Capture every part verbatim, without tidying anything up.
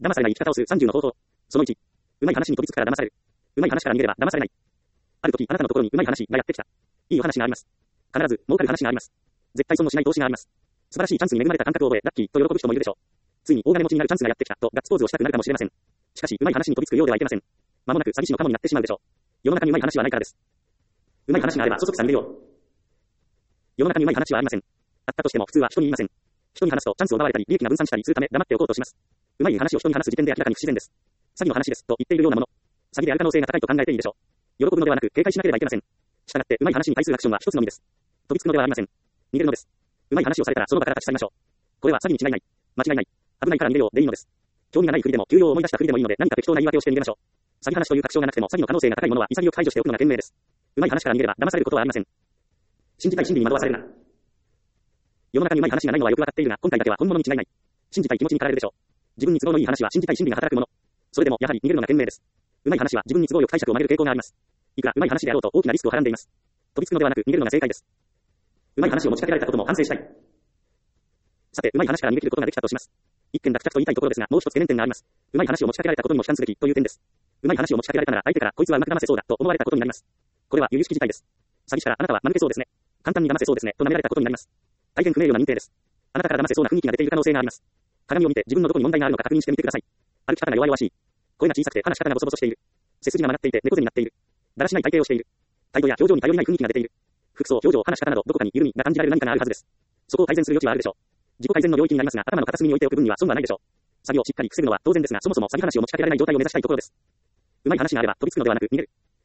騙されない生き方をするさんじゅうの方法。そのいち。うまい話に飛びつくから騙される。うまい話から逃げれば騙されない。ある時、あなたのところにうまい話がやってきた。いいお話があります。必ず、儲かる話があります。絶対損をしない投資があります。素晴らしいチャンスに恵まれた感覚を覚え、ラッキーと喜ぶ人もいるでしょう。ついに大金持ちになるチャンスがやってきたとガッツポーズをしたくなるかもしれません。しかし、うまい話に飛びつくようではいけません。まもなく詐欺師のカモになってしまうでしょう。世の中にうまい話はないからです。うまい話があればそそくさ逃げよう。世の中にうまい話はありません。あったとしても普通は人に言いません。人に話すとチャンスを奪われたり利益が分散したりするため黙っておこうとします。うまい話を人に話す時点で明らかに不自然です。詐欺の話ですと言っているようなもの。詐欺である可能性が高いと考えていいでしょう。喜ぶのではなく警戒しなければいけません。したがってうまい話に対するアクションは一つのみです。飛びつくのではありません。逃げるのです。うまい話をされたらその場から立ち去りましょう。これは詐欺に違いない。間違いない。危ないから逃げようでいいのです。興味がないふりでも休養を思い出したふりでもいいので何か適当な言い訳をして逃げましょう。詐欺話という確証がなくても詐欺の可能性が高いものは潔く排除しておくのが賢明です。うまい話から逃げれば騙されることはありません。信じたい真理に惑わされるな。世の中にうまい話がないのはよくわかっているが今回だけは本物に違いない。信じたい気持ちに駆られるでしょう。自分に都合のいい話は信じたい真理が働くもの。それでもやはり逃げるのが賢明です。うまい話は自分に都合よく解釈を曲げる傾向があります。いくらうまい話であろうと大きなリスクをはらんでいます。飛びつくのではなく逃げるのが正解です。うまい話を持ちかけられたことも反省したい。さて、うまい話から逃げ切ることができたとします。一件落着と言いたいところですが、もう一つ懸念点があります。うまい話を持ちかけられたことにも批判すべきという点です。うまい話を持ちかけられたなら相手からこいつはうまく騙せそうだと思われたことになります。これは由々しき事態です。詐欺師からあなたは間抜けそうですね。簡単に騙せそうですねと舐められたことになります。大変不名誉な認定です。あなたから騙せそうな雰囲気が出ている可能性があります。鏡を見て自分のどこに問題があるのか確認してみてください。歩き方が弱々しい。声が小さくて話し方がボソボソしている。背筋が曲がっていて猫背になっている。だらしない体型をしている。態度や表情に頼りない雰囲気が出ている。服装、表情、話し方などどこかに緩みが感じられる何かがあるはずです。そこを改善する余地はあるでしょう。自己改善の領域になりますが、頭の片隅に置いておく分には損はないでしょう。詐欺をしっかり防ぐのは当然ですが、そもそも詐欺話を持ちかけられない状態を目指したいところです。うまい話があれば飛びつくのではなく逃げる。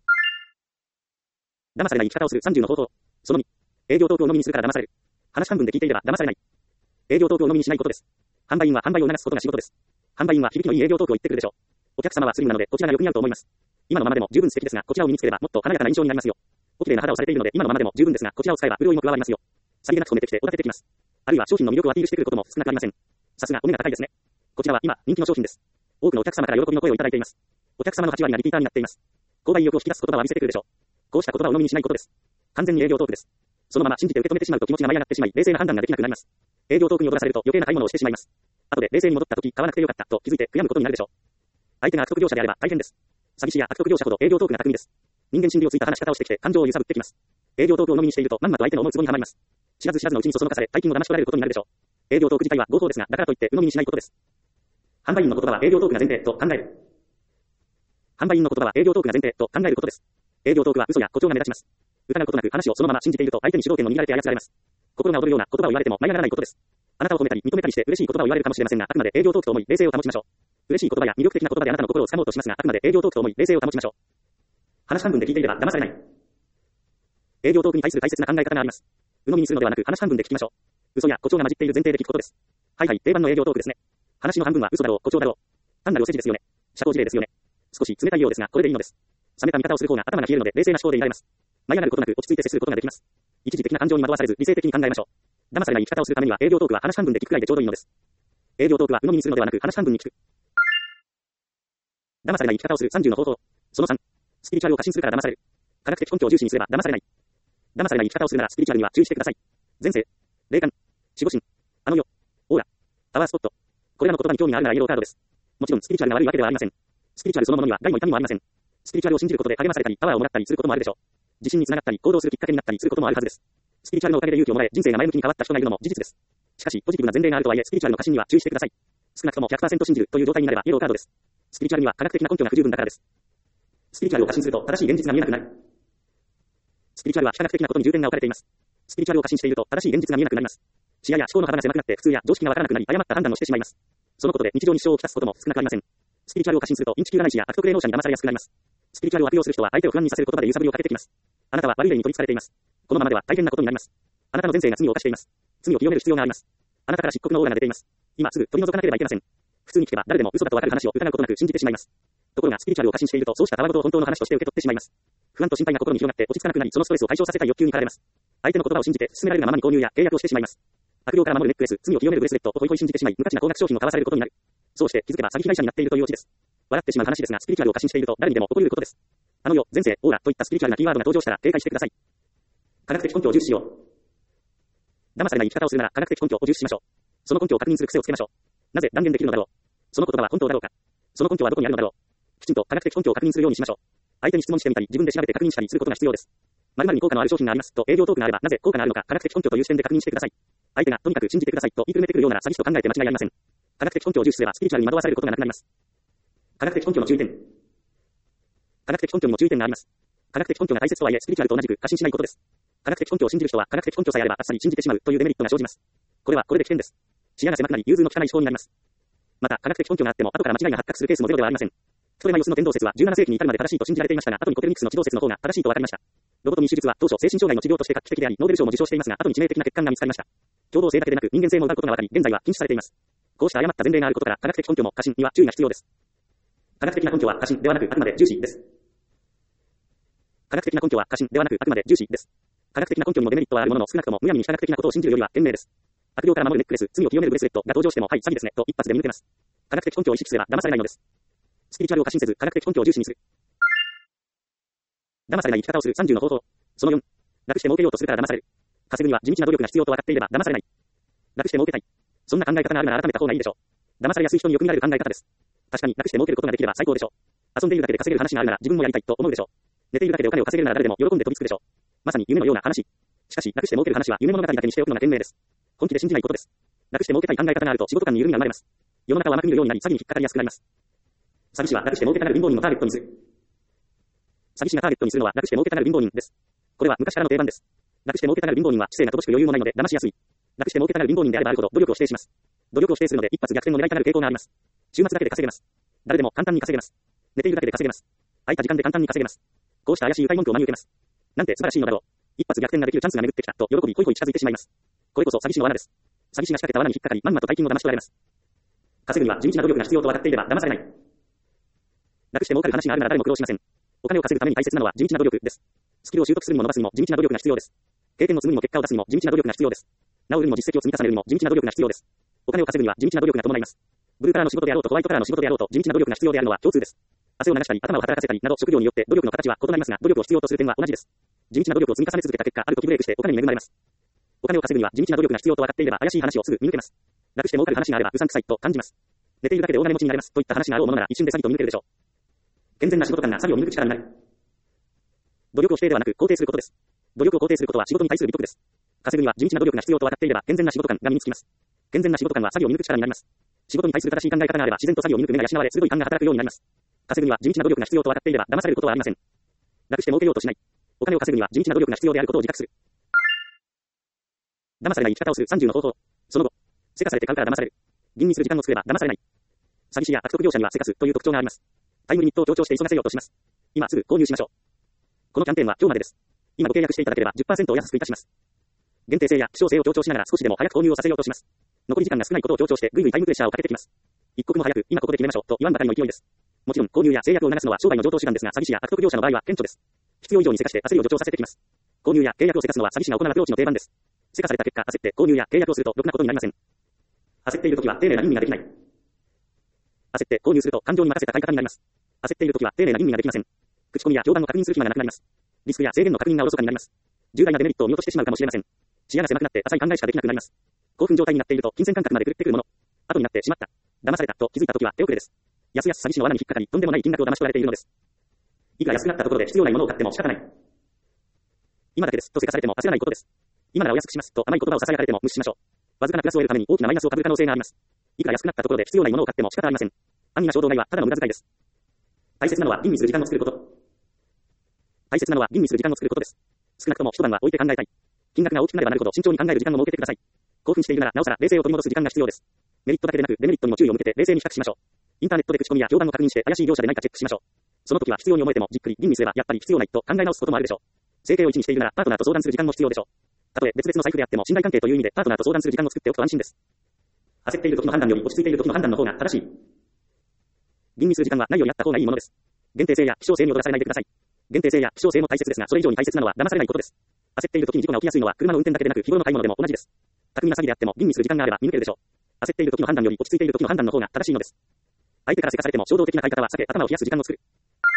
騙されない生き方をするさんじゅうの方法。そのに。営業トークを飲みにするから騙される。話半分で聞いていれば騙されない。営業トークを飲みにしないことです。販売員は販売を促すことが仕事です。販売員は響きのいい営業トークを言ってくるでしょう。お客様はスリムなのでこちらがよく似合うと思います。今のままでも十分素敵ですが、こちらを身につければもっと華やかな印象になりますよ。お綺麗な肌をされているので今のままでも十分ですが、こちらを使えば潤いも加わりますよ。さりげなく止めてきておだててきます。あるいは商品の魅力をアピールしてくることも少なくありません。さすがお目が高いですね。こちらは今人気の商品です。多くのお客様から喜びの声をいただいています。お客様のはち割がリピーターになっています。購買意欲を引き出す言葉は見せてくるでしょう。こうした言葉を鵜呑みにしないことです。完全に営業トークです。そのまま信じて受け止めてしまうと気持ちが舞い上がってしまい、冷静な判断ができなくなります。営業トークに踊らされると余計な買い物をしてしまいます。後で冷静に戻った時買わなくてよかったと気づいて悔やむことになるでしょう。相手が悪徳業者であれば大変です。詐欺師や悪徳業者ほど営業トークが巧みです。人間心理をついた話し方をしてきて感情を揺さぶってきます。営業トークを飲みにしているとまんまと相手の思う壺にはまります。知らず知らずのうちにそそのかされ大金を騙し取られることになるでしょう。営業トーク自体は合法ですが、だからといって鵜呑みにしないことです。販売員の言葉は営業トークが前提と考える。販売員の言葉は営業トークが前提と考えることです。営業トークは嘘や誇張が目立ちます。疑うことなく話をそのまま信じていると相手に主導権を握られて操られます。心が躍るような言葉を言われても舞い上がらないことです。あなたを褒めたり認めたりして嬉しい言葉を言われるかもしれませんが、あくまで営業トークと思い冷静を保ちましょう。嬉しい言葉や魅力的な言葉であなたの心を掴もうとしますが、あくまで営業トークと思い冷静を保ちましょう。話半分で聞いていれば騙されない。営業トークに対する大切な考え方があります。鵜呑みにするのではなく話半分で聞きましょう。嘘や誇張が混じっている前提で聞くことです。はいはい、定番の営業トークですね。話の半分は嘘だろう、誇張だろう。単なるお世辞ですよね。社交辞令ですよね。少し冷たいようですが、これでいいのです。冷めた見方をする方が頭が冷えるので冷静な思考でいられます。舞い上がることなく落ち着いて接することができます。一時的な感情に惑わされず理性的に考えましょう。騙されない生き方をするためには営業トークは話半分で聞くくらいでちょうどいいのです。営業トークは鵜呑みにするのではなく話半分に聞く。騙されない生き方をするさんじゅうの方法。そのさん。スピリチュアルを過信するから騙される。科学的根拠を重視にすれば騙されない。騙されない生き方をするならスピリチュアルには注意してください。前世、霊感、守護神、あの世、オーラ、パワースポット。これらの言葉に興味があるならイエローカードです。もちろんスピリチュアルが悪いわけではありません。スピリチュアルそのものには害も痛みもありません。スピリチュアルを信じることで励まされたりパワーをもらったりすることもあるでしょう。自信につながったり行動するきっかけになったりすることもあるはずです。スピリチュアルのおかげで勇気をもらえ人生が前向きに変わった人がいるのも事実です。しかしポジティブな前例があるとはいえスピリチュアルの過信には注意してください。少なくとも ひゃくパーセント 信じるという状態になればイエローカードです。スピリチュアルには科学的な根拠が不十分だからです。スピリチュアルを過信すると正しい現実が見えなくなる。スピリチュアルは非科学的なことに重点が置かれています。スピリチュアルを過信していると正しい現実が見えなくなります。視野や思考の幅が狭くなって普通や常識がわからなくなり誤った判断をしてしまいます。そのことで日常に支障をきたすことも少なくありません。スピリチュアルを過信するとインチキ占い師や悪徳霊能者に騙されやすくなります。スピリチュアルを悪用する人は相手を不安にさせる言葉で揺さぶりをかけてきます。あなたは悪い霊に取り憑かれています。このままでは大変なことになります。あなたの前世が罪を犯しています。罪を清める必要があります。あなたから漆黒のオーラが出ています。今すぐ取り除かなければいけません。普通に聞けば誰でも嘘だとわかる話を疑うことなく信じてしまいます。ところがスピリチュアルを過信しているとそうしたたわごとを本当の話として受け取ってしまいます。不安と心配が心に広がって落ち着かなくなりそのストレスを解消させたい欲求に駆られます。相手の言葉を信じて進められるがままに購入や契約をしてしまいます。悪霊から守るネックレス、罪を清めるブレスレットをホイホイ信じてしまい無価値な高額商品を買わされることになる。そうして気づけば詐欺被害者になっているというオチです。笑ってしまう話ですがスピリチュアルを過信していると誰にでも起こり得ることです。あの世、前世、オーラといったスピリチュアルなキーワードが登場したら警戒してください。科学的根拠を重視しよう。騙されない生き方をするなら科学的根拠を重視しましょう。その根拠を確認する癖をつけましょう。なぜ断言できるのだろう。 その言葉は本当だろうか。その根拠はどこにあるのだろう。きちんと科学的根拠を確認するようにしましょう。相手に質問してみたり、自分で調べて確認したりすることが必要です。〇〇に効果のある商品がありますと営業トークがあればなぜ効果があるのか科学的根拠という視点で確認してください。相手がとにかく信じてくださいと言いくるめてくるようなら詐欺師と考えて間違いありません。科学的根拠を重視すればスピリチュアルに惑わされることがなくなります。科学的根拠の注意点。科学的根拠にも注意点があります。科学的根拠が大切とはいえスピリチュアルと同じく過信しないことです。科学的根拠を信じる人は科学的根拠さえあればあっさり信じてしまうというデメリットが生じます。これはこれで危険です。視野が狭くなり融通の利かない思考になります。また科学的根拠があっても後から間違いが発覚するケースもゼロではありません。ストレマイオスの天動説はじゅうななせいきに至るまで正しいと信じられていましたが、後にコペルニクスの地動説の方が正しいと分かりました。ロボトミー手術は当初精神障害の治療として画期的であり、ノーベル賞も受賞していますが、後に致命的な欠陥が見つかりました。共同性だけでなく人間性も奪うことが分かり、現在は禁止されています。こうした誤った前例があることから、科学的根拠も過信には注意が必要です。科学的な根拠は過信ではなくあくまで重視です。科学的な根拠は過信ではなくあくまで重視です。科学的な根拠にもデメリットはあるものの少なくともむやみに非科学的なことを信じるよりは賢明です。悪霊から守るネックレス、罪を清めるブレスレットが登場してもはい詐欺ですねと一発で見抜けます。科学的根拠を意識すれば騙されないのです。スピリチュアルを過信せず科学的根拠を重視にする。騙されない生き方をするさんじゅうの方法。そのよん。楽して儲けようとするから騙される。稼ぐには地道な努力が必要と分かっていれば騙されない。楽して儲けたい。そんな考え方があるなら改めた方がいいでしょう。騙されやすい人によく見られる考え方です。確かに楽して儲けることができれば最高でしょう。遊んでいるだけで稼げる話があるなら自分もやりたいと思うでしょう。寝ているだけでお金を稼げるなら誰でも喜んで飛びつくでしょう。まさに夢のような話。しかし楽して儲ける話は夢物語だけにしておくのが賢明です。本気で信じないことです。楽して儲けたい考え方があると仕事感に緩みが生まれます。世の中は甘く見るようになり詐欺に引っかかりやすくなります。詐欺師は楽して儲けたがる貧乏人をターゲットにする。詐欺師がターゲットにするのは楽して儲けたがる貧乏人です。これは昔からの定番です。楽して儲けたがる貧乏人は知性が乏しく余裕もないので騙しやすい。楽して儲けたがる貧乏人であればあるほど努力を否定します。努力を否定するので一発逆転の狙いたがる傾向があります。週末だけで稼げます。誰でも簡単に稼げます。寝ているだけで稼げます。空いた時間で簡単に稼げます。こうした怪しい迂回文句を真に受けます。なんて素晴らしいのだろう。一発逆転ができるチャンスが巡ってきたと喜びホイホイ近づいてしまいます。これこそ詐欺師の罠です。詐欺師が仕掛けた罠に引っかかりまんまと大金を騙し取られます。稼ぐには地道な努力が必要と分かっていれば騙されない。楽して儲かる話があるなら誰も苦労しません。お金を稼ぐために大切なのは地道な努力です。スキルを習得するにも伸ばすにも地道な努力が必要です。経験を積むにも結果を出すにも地道な努力が必要です。治るにも実績を積み重ねるにも地道な努力が必要です。お金を稼ぐには地道な努力が伴います。ブルーカラーの仕事であろうとホワイトカラーの仕事であろうと地道な努力が必要であるのは共通です。汗を流したり頭を働かせたりなど職業によって努力の形は異なりますが、努力を必要とする点は同じです。地道な努力を積み重ね続けた結果、ある時ブレイクしてお金に恵まれます。お金を稼ぐには地道な努力が必要と分かっていれば怪しい話をすぐ見抜けます。楽して儲かる話があればうさんくさいと感じます。寝ているだけで大金持ちになれますといった話があろうものなら一瞬で詐欺と見抜けるでしょう。健全な仕事感が詐欺を見抜く力になる。努力を否定ではなく肯定することです。努力を肯定することは仕事に対する美徳です。稼ぐには地道な努力が必要と分かっていれば健全な仕事感が身につきます。健全な仕事感は詐欺を見抜く力になります。仕事に対する正しい考え方があれば自然と詐欺を見抜く目が養われ鋭い勘が働くようになります。稼ぐには地道な努力が必要と分かっていれば騙されることはありません。楽して儲けようとしない。お金を稼ぐには地道な努力が必要であることを自覚する。騙されない生き方をするさんじゅうの方法。その後、せかされて買うから騙される。吟味する時間を作れば騙されない。詐欺師や悪徳業者にはせかすという特徴があります。タイムリミットを強調して急がせようとします。今すぐ購入しましょう。このキャンペーンは今日までです。今ご契約していただければ じゅっパーセント お安くいたします。限定性や希少性を強調しながら少しでも早く購入をさせようとします。残り時間が少ないことを強調してぐいぐいタイムプレッシャーをかけてきます。一刻も早く今ここで決めましょうと言わんばかりの勢いです。もちろん購入や制約を促すのは商売の常套手段ですが、詐欺師や悪徳業者の場合は顕著です。必要以上にせかして焦りを助長させてきます。購入や契約をせかすのは詐欺師が行うアプローチの定番です。せかされた結果、焦って購入や契約をするとろくなことになりません。焦っているときは丁寧な吟味ができない。焦って購入すると感情に任せた買い方になります。焦っているときは丁寧な吟味ができません。口コミや評判を確認する暇がなくなります。リスクや制限の確認がおろそかになります。重大なデメリットを見落としてしまうかもしれません。視野が狭くなって浅い考えしかできなくなります。興奮状態になっていると金銭感覚まで狂ってくるもの。後になってしまった。騙されたと気づいたときは手遅れです。やすやす詐欺師の罠に引っかかり、とんでもない金額を騙し取られているのです。いくら安くなったところで必要ないものを買っても仕方ない。今だけですとせかされても焦らないことです。今ならお安くしますと甘い言葉を囁かれても無視しましょう。わずかなプラスを得るために大きなマイナスを被る可能性があります。いくら安くなったところで必要ないものを買っても仕方ありません。安易な衝動買いはただの無駄遣いです。大切なのは吟味する時間を作ること。大切なのは吟味する時間を作ることです。少なくとも一晩は置いて考えたい。金額が大きくなればなるほど慎重に考える時間を設けてください。興奮しているならなおさら冷静を取り戻す時間が必要です。メリットだけでなくデメリットにも注意を向けて冷静に比較しましょう。インターネットで口コミや評判を確認して怪しい業者でないかチェックしましょう。その時は必要に思えてもじっくり吟味すればやっぱり必要ないと考え直すこともあるでしょう。生計を一にしているならパートナーと相談する時間も必要でしょう。たとえ別々の財布であっても信頼関係という意味でパートナーと相談する時間を作っておくと安心です。焦っている時の判断より落ち着いている時の判断の方が正しい。吟味する時間はないよりあった方がいいものです。限定性や希少性に踊らされないでください。限定性や希少性も大切ですが、それ以上に大切なのは騙されないことです。焦っている時に事故が起きやすいのは車の運転だけでなく日頃の買い物でも同じです。巧みな詐欺であっても吟味する時間があれば見抜けるでしょう。焦っている時の判断より落ち着いている時の判断の方が正しいのです。相手からせかされても衝動的な買い方は避け頭を冷やす時間を作る。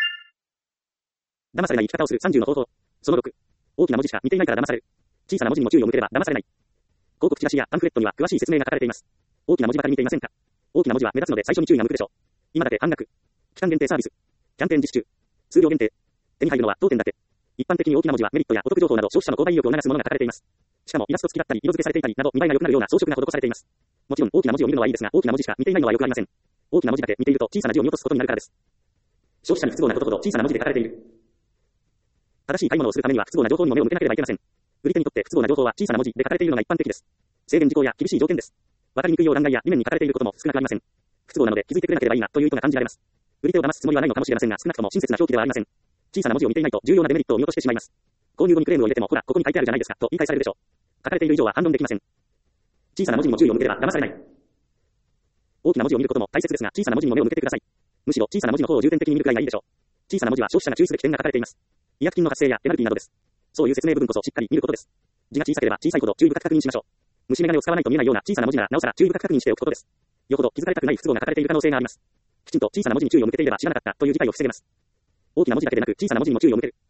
騙されない生き方をするさんじゅうの方法。そのろく。大きな文字しか見ていないから騙される。小さな文字にも注意を向ければ騙されない。広告チラシやパンフレットには詳しい説明が書かれています。大きな文字ばかり見ていませんか？大大きな文字は目立つので最初に注意が向くでしょう。今だけ半額。期間限定サービス。キャンペーン実施中。数量限定。手に入るのは当店だけ。一般的に大きな文字はメリットやお得情報など消費者の購買意欲を促すものが書かれています。しかもイラスト付きだったり色付けされていたりなど見栄えが良くなるような装飾が施されています。もちろん大きな文字を見るのはいいですが、大きな文字しか見ていないのは良くありません。大きな文字だけ見ていると小さな字を見落とすことになるからです。消費者に不都合なことほど小さな文字で書かれている。正しい買い物をするためには不都合な情報にも目を向けなければいけません。売り手にとって不都合な情報は小さな文字で書かれているのが一般的です。制限事項や厳しい条件です。わかりにくいよう欄外や裏面に書かれていることも少なくありません。不都合なので気づいてくれなければいいなという意図が感じられます。売り手を騙すつもりはないのかもしれませんが、少なくとも親切な表記ではありません。小さな文字を見ていないと重要なデメリットを見落としてしまいます。購入後にクレームを入れても、ほら、ここに書いてあるじゃないですか、と言い返されるでしょう。書かれている以上は反論できません。小さな文字にも注意を向ければ騙されない。大きな文字を見ることも大切ですが、小さな文字にも目を向けてください。むしろ小さな文字の方を重点的に見るくらいがいいでしょう。小さな文字は消費者が注意すべき点が書かれています。違約金の発生やペナルティなどです。そういう説明部分こそしっかり見ることです。字が小さければ小さいほど注意深く確認しましょう。虫眼鏡を使わないと見えないような小さな文字ならなおさら注意深く確認しておくことです。よほど気づかれたくない不都合が書かれている可能性があります。きちんと小さな文字に注意を向けていれば知らなかったという事態を防げます。大きな文字だけでなく小さな文字にも注意を向ける。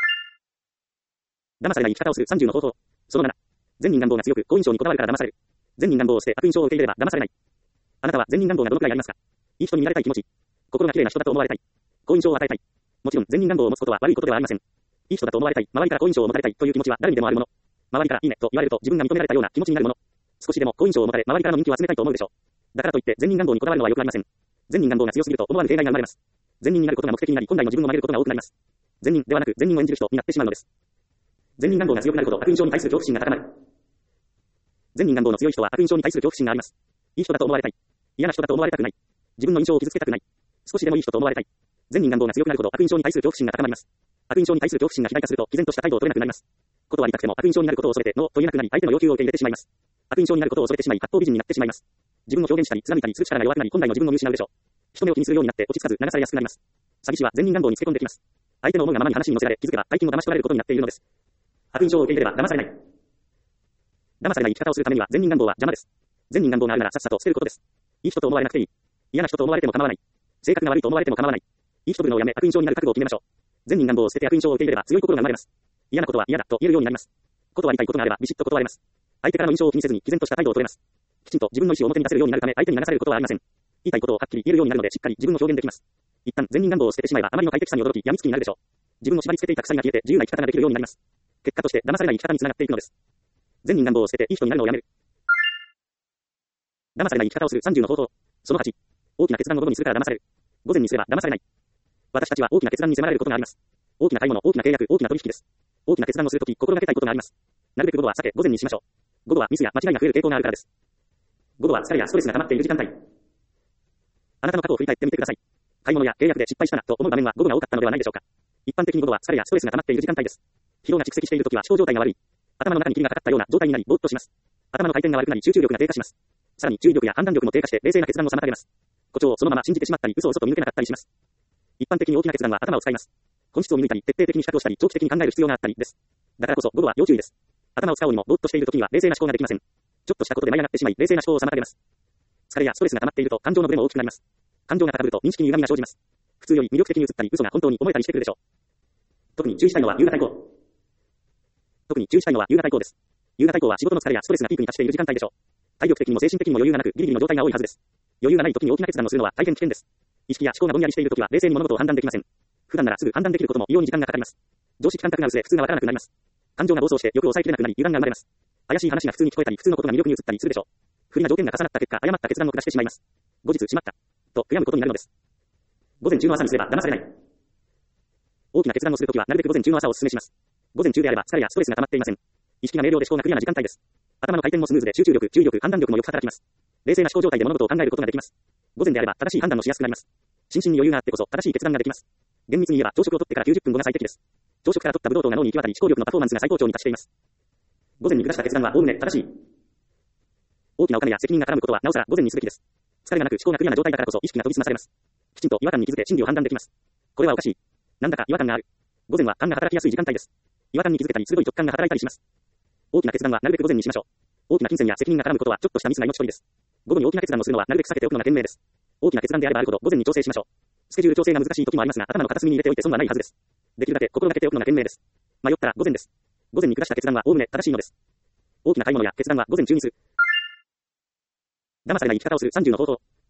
騙されない生き方をするさんじゅうの方法。そのなな。善人願望が強く好印象にこだわるから騙される。善人願望を捨て悪印象を受け入れれば騙されない。あなたは善人願望がどのくらいありますか？いい人に見られたい気持ち。心が綺麗な人だと思われたい。好印象を与えたい。もちろん善人願望を持つことは悪いことではありません。いい人だと思われたい、周りから好印象を持たれたいという気持ちは誰にでもあるもの。周りからいいねと言われると自分が認められたような気持ちになるもの。少しでも好印象を持たれ、周りからの人気を集めたいと思うでしょう。だからといって善人願望にこだわるのはよくありません。善人願望が強すぎると思わぬ弊害が生まれます。善人になることが目的になり、本来の自分を曲げることが多くなります。善人ではなく善人を演じる人になってしまうのです。善人願望が強くなるほど悪印象に対する恐怖心が高まる。善人願望の強い人は悪印象に対する恐怖心があります。いい人だと思われたい。嫌な人だと思われたくない。自分の印象を傷つけたくない。少しでもいい人と思われたい。善人願望が強くなるほど悪印象に対する恐怖心が高まります。悪印象に対する恐怖心が肥大化すると毅然とした態度を取れなくなります。断りたくても悪印象になることを恐れてノーと言えなくなり、相手の要求を受け入れてしまいます。悪印象になることを恐れてしまい、八方美人になってしまいます。自分を表現したり貫いたりする力が弱くなり、本来の自分を見失うでしょう。人目を気にするようになって落ち着かず流されやすくなります。詐欺師は善人願望につけ込んできます。相手の思いがままに話に乗せられ、気づけば大金を騙し取られることになっているのです。悪印象を受け入れれば騙されない。騙されない生き方をするためには善人願望は邪魔です。善人願望があるならさっさと捨てることです。いい人と思われなくていい。嫌な人と思われても構わない。性格が悪いと思われても構わない。いい人ぶるのをやめ悪印象になる覚悟を決めましょう。善人願望を捨てて悪印象を受け入れれば強い心が生まれます。嫌なことは嫌だと言えるようになります。断りたいことがあればビシッと断れます。相手からの印象を気にせずに毅然とした態度を取れます。きちんと自分の意思を表に出せるようになるため相手に流されることはありません。言いたいことをはっきり言えるようになるのでしっかり自分を表現できます。一旦善人願望を捨ててしまえばあまりの快適さに驚き病みつきになるでしょう。自分を縛り付けていた鎖が消えて自由な生き方ができるようになります。結果として騙されない生き方につながっていくのです。善人願望を捨てていい人になるのをやめる。騙されない生き方をするさんじゅうの方法。そのはち。大きな決断を午後にするから騙される。午前にすれば騙されない。私たちは大きな決断に迫られることがあります。大きな買い物、大きな契約、大きな取引です。大きな決断をするとき心がけたいことがあります。なるべく午後は避け午前にしましょう。午後はミスや間違いが増える傾向があるからです。午後は疲れやストレスが溜まっている時間帯。あなたの過去を振り返ってみてください。買い物や契約で失敗したなと思う場面は午後が多かったのではないでしょうか。一般的に午後は疲れやストレスが溜まっている時間帯です。疲労が蓄積しているときは思考状態が悪い。頭の中に霧がかかったような状態になりぼーっとします。頭の回転が悪くなり集中力が低下します。さらに注意力や判断力も低下して冷静な決断を妨げます。誇張をそのまま信じてしまったり嘘を嘘と見抜けなかったりします。一般的に大きな決断は頭を使います。本質を見抜いたり徹底的に比較をしたり長期的に考える必要があったりです。だからこそ午後は要注意です。頭を使おうにもぼーっとしているときには冷静な思考ができません。ちょっとしたことで舞い上がってしまい冷静な思考を妨げます。疲れやストレスが溜まっていると感情のブレも大きくなります。感情が高ぶると認識に歪みが生じます。普通より魅力的に映ったり嘘が本当に思えたりしてくるでしょう。特に注意したいのは夕方以降。特に注意したいのは夕方以降です。夕方以降は仕事の疲れやストレスがピークに達している時間帯でしょう。体力的にも精神的にも余裕がなくギリギリの状態が多いはずです。余裕がない時に大きな決断をするのは大変危険です。意識や思考がぼんやりしている時は冷静に物事を判断できません。普段ならすぐ判断できることも異様に時間がかかります。常識感覚が薄れ普通がわからなくなります。感情が暴走して欲を抑えきれなくなり油断が生まれます。怪しい話が普通に聞こえたり普通のことが魅力に映ったりするでしょう。不利な条件が重なった結果誤った決断を下してしまいます。後日しまったと悔やむことになるのです。午前中の朝にすれば騙されない。大きな決断をするときはなるべく午前中の朝をお勧めします。午前中であれば疲れやストレスが溜まっていません。意識が明瞭で思考がクリアな時間帯です。頭の回転もスムーズで集中力、注意力、判断力もよく働きます。冷静な思考状態で物事を考えることができます。午前であれば正しい判断もしやすくなります。心身に余裕があってこそ正しい決断ができます。厳密に言えば朝食をとってからきゅうじゅっぷんごが最適です。朝食から取ったブドウ糖が脳に行き渡り思考力のパフォーマンスが最高潮に達しています。午前に下した決断はおおむね正しい。大きなお金や責任が絡むことはなおさら午前にすべきです。疲れがなく思考がクリアな状態だからこそ意識が研ぎ澄まされます。きちんと違和感に気づけ真理を判断できます。これはおかしい。なんだか違和感がある。午前は勘が働きやすい時間帯です。違和感に気づけたり鋭い直感が働いたりします。大きな決断はなるべく午前にしましょう。大きな金銭や責任が絡むことはちょっとしたミスが命取りです。午後に大きな決断をするのはなるべく避けておくのが賢明です。大きな決断であればあるほど午前に調整しましょう。スケジュール調整が難しい時もありますが頭の片隅に入れておいて損はないはずです。できるだけ心がけておくのが賢明です。迷ったら午前です。午前に下した決断はおおむね正しいのです。大きな買い物や決断は午前中にする。騙されない生き方をするさんじゅうの方法。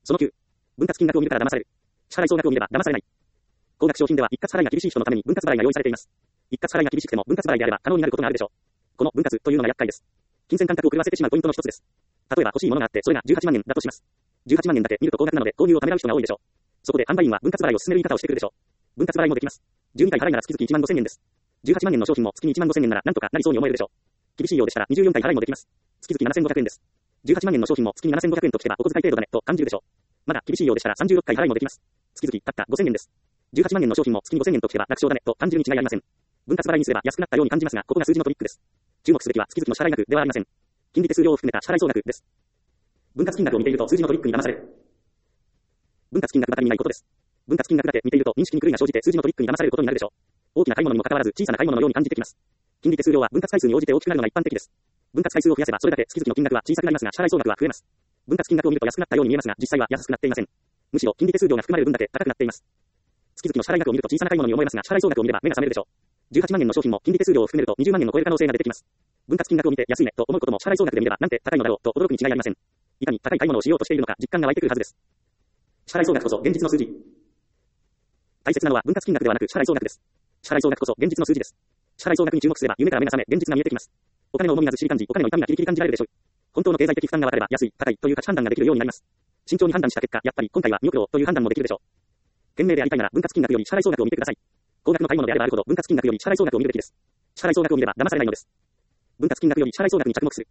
そのきゅう、分割金額を見るから騙される。支払い総額を見れば騙されない。高額商品では一括払いが厳しい人のために分割払いが用意されています。一括払いが厳しくても分割払いであれば可能になることがあるでしょう。この分割というのが厄介です。金銭感覚を狂わせてしまうポイントの一つです。例えば欲しいものがあってそれがじゅうはちまんえんだとします。じゅうはちまんえんだけ見ると高額なので購入をためらう人が多いでしょう。そこで販売員は分割払いを進める言い方をしてくるでしょう。分割払いもできます。じゅうにかい払いなら月々いちまんごせんえんです。じゅうはちまんえんの商品も月にいちまんごせんえんならなんとかなりそうに思えるでしょう。厳しいようでしたらにじゅうよんかい払いもできます。月々ななせんごひゃくえんです。じゅうはちまんえんの商品も月にななせんごひゃくえんと聞けばお小遣い程度だねと感じるでしょう。まだ厳しいようでしたらさんじゅうろっかい払いもできます。月々たったごせんえんです。じゅうはちまんえんの商品も月にごせんえんと聞けば楽勝だねと感じるに違いありません。分割払いにすれば安くなったように感じますが、ここが数字のトリックです。注目すべきは月々の支払い額ではありません。金利手数料を含めた支払い総額です。分割金額を見ていると数字のトリックに騙される。分割金額ばかり見ないことです。分割金額だけ見ていると認識に狂いが生じて数字のトリックに騙されることになるでしょう。大きな買い物にもかかわらず小さな買い物のように感じてきます。金利手数料は分割回数に応じて大きくなるのが一般的です。分割回数を増やせばそれだけ月々の金額は小さくなりますが支払い総額は増えます。分割金額を見ると安くなったように見えますが実際は安くなっていません。むしろ金利手数料が含まれる分だけ高くなっています。月々の支払い額を見ると小さな買い物に思えますが支払い総額を見れば目が覚めるでしょう。じゅうはちまんえんの商品も金利手数料を含めるとにじゅうまんえんを超える可能性が出てきます。分割金額を見て安いねと思うことも支払い総額で見ればなんて高いのだろうと驚くに違いありません。いかに高い買い物をしようとしているのか実感が湧いてくるはずです。支払い総額こそ現実の数字。大切なのは分割金額ではなく支払い総額です。支払い総額こそ現実の数字です。支払い総額に注目すれば夢から目が覚め現実が見えてきます。お金の重みがずっしり感じ、お金の痛みがキリキリ感じられるでしょう。本当の経済的負担が分かれば安い、高いという価値判断ができるようになります。慎重に判断した結果、やっぱり今回は見送ろうという判断もできるでしょう。賢明でありたいなら分割金額より支払い総額を見てください。高額の買い物であればあるほど分割金額より支払い総額を見るべきです。支払い総額を見れば騙されないのです。分割金額より支払い総額に着目する。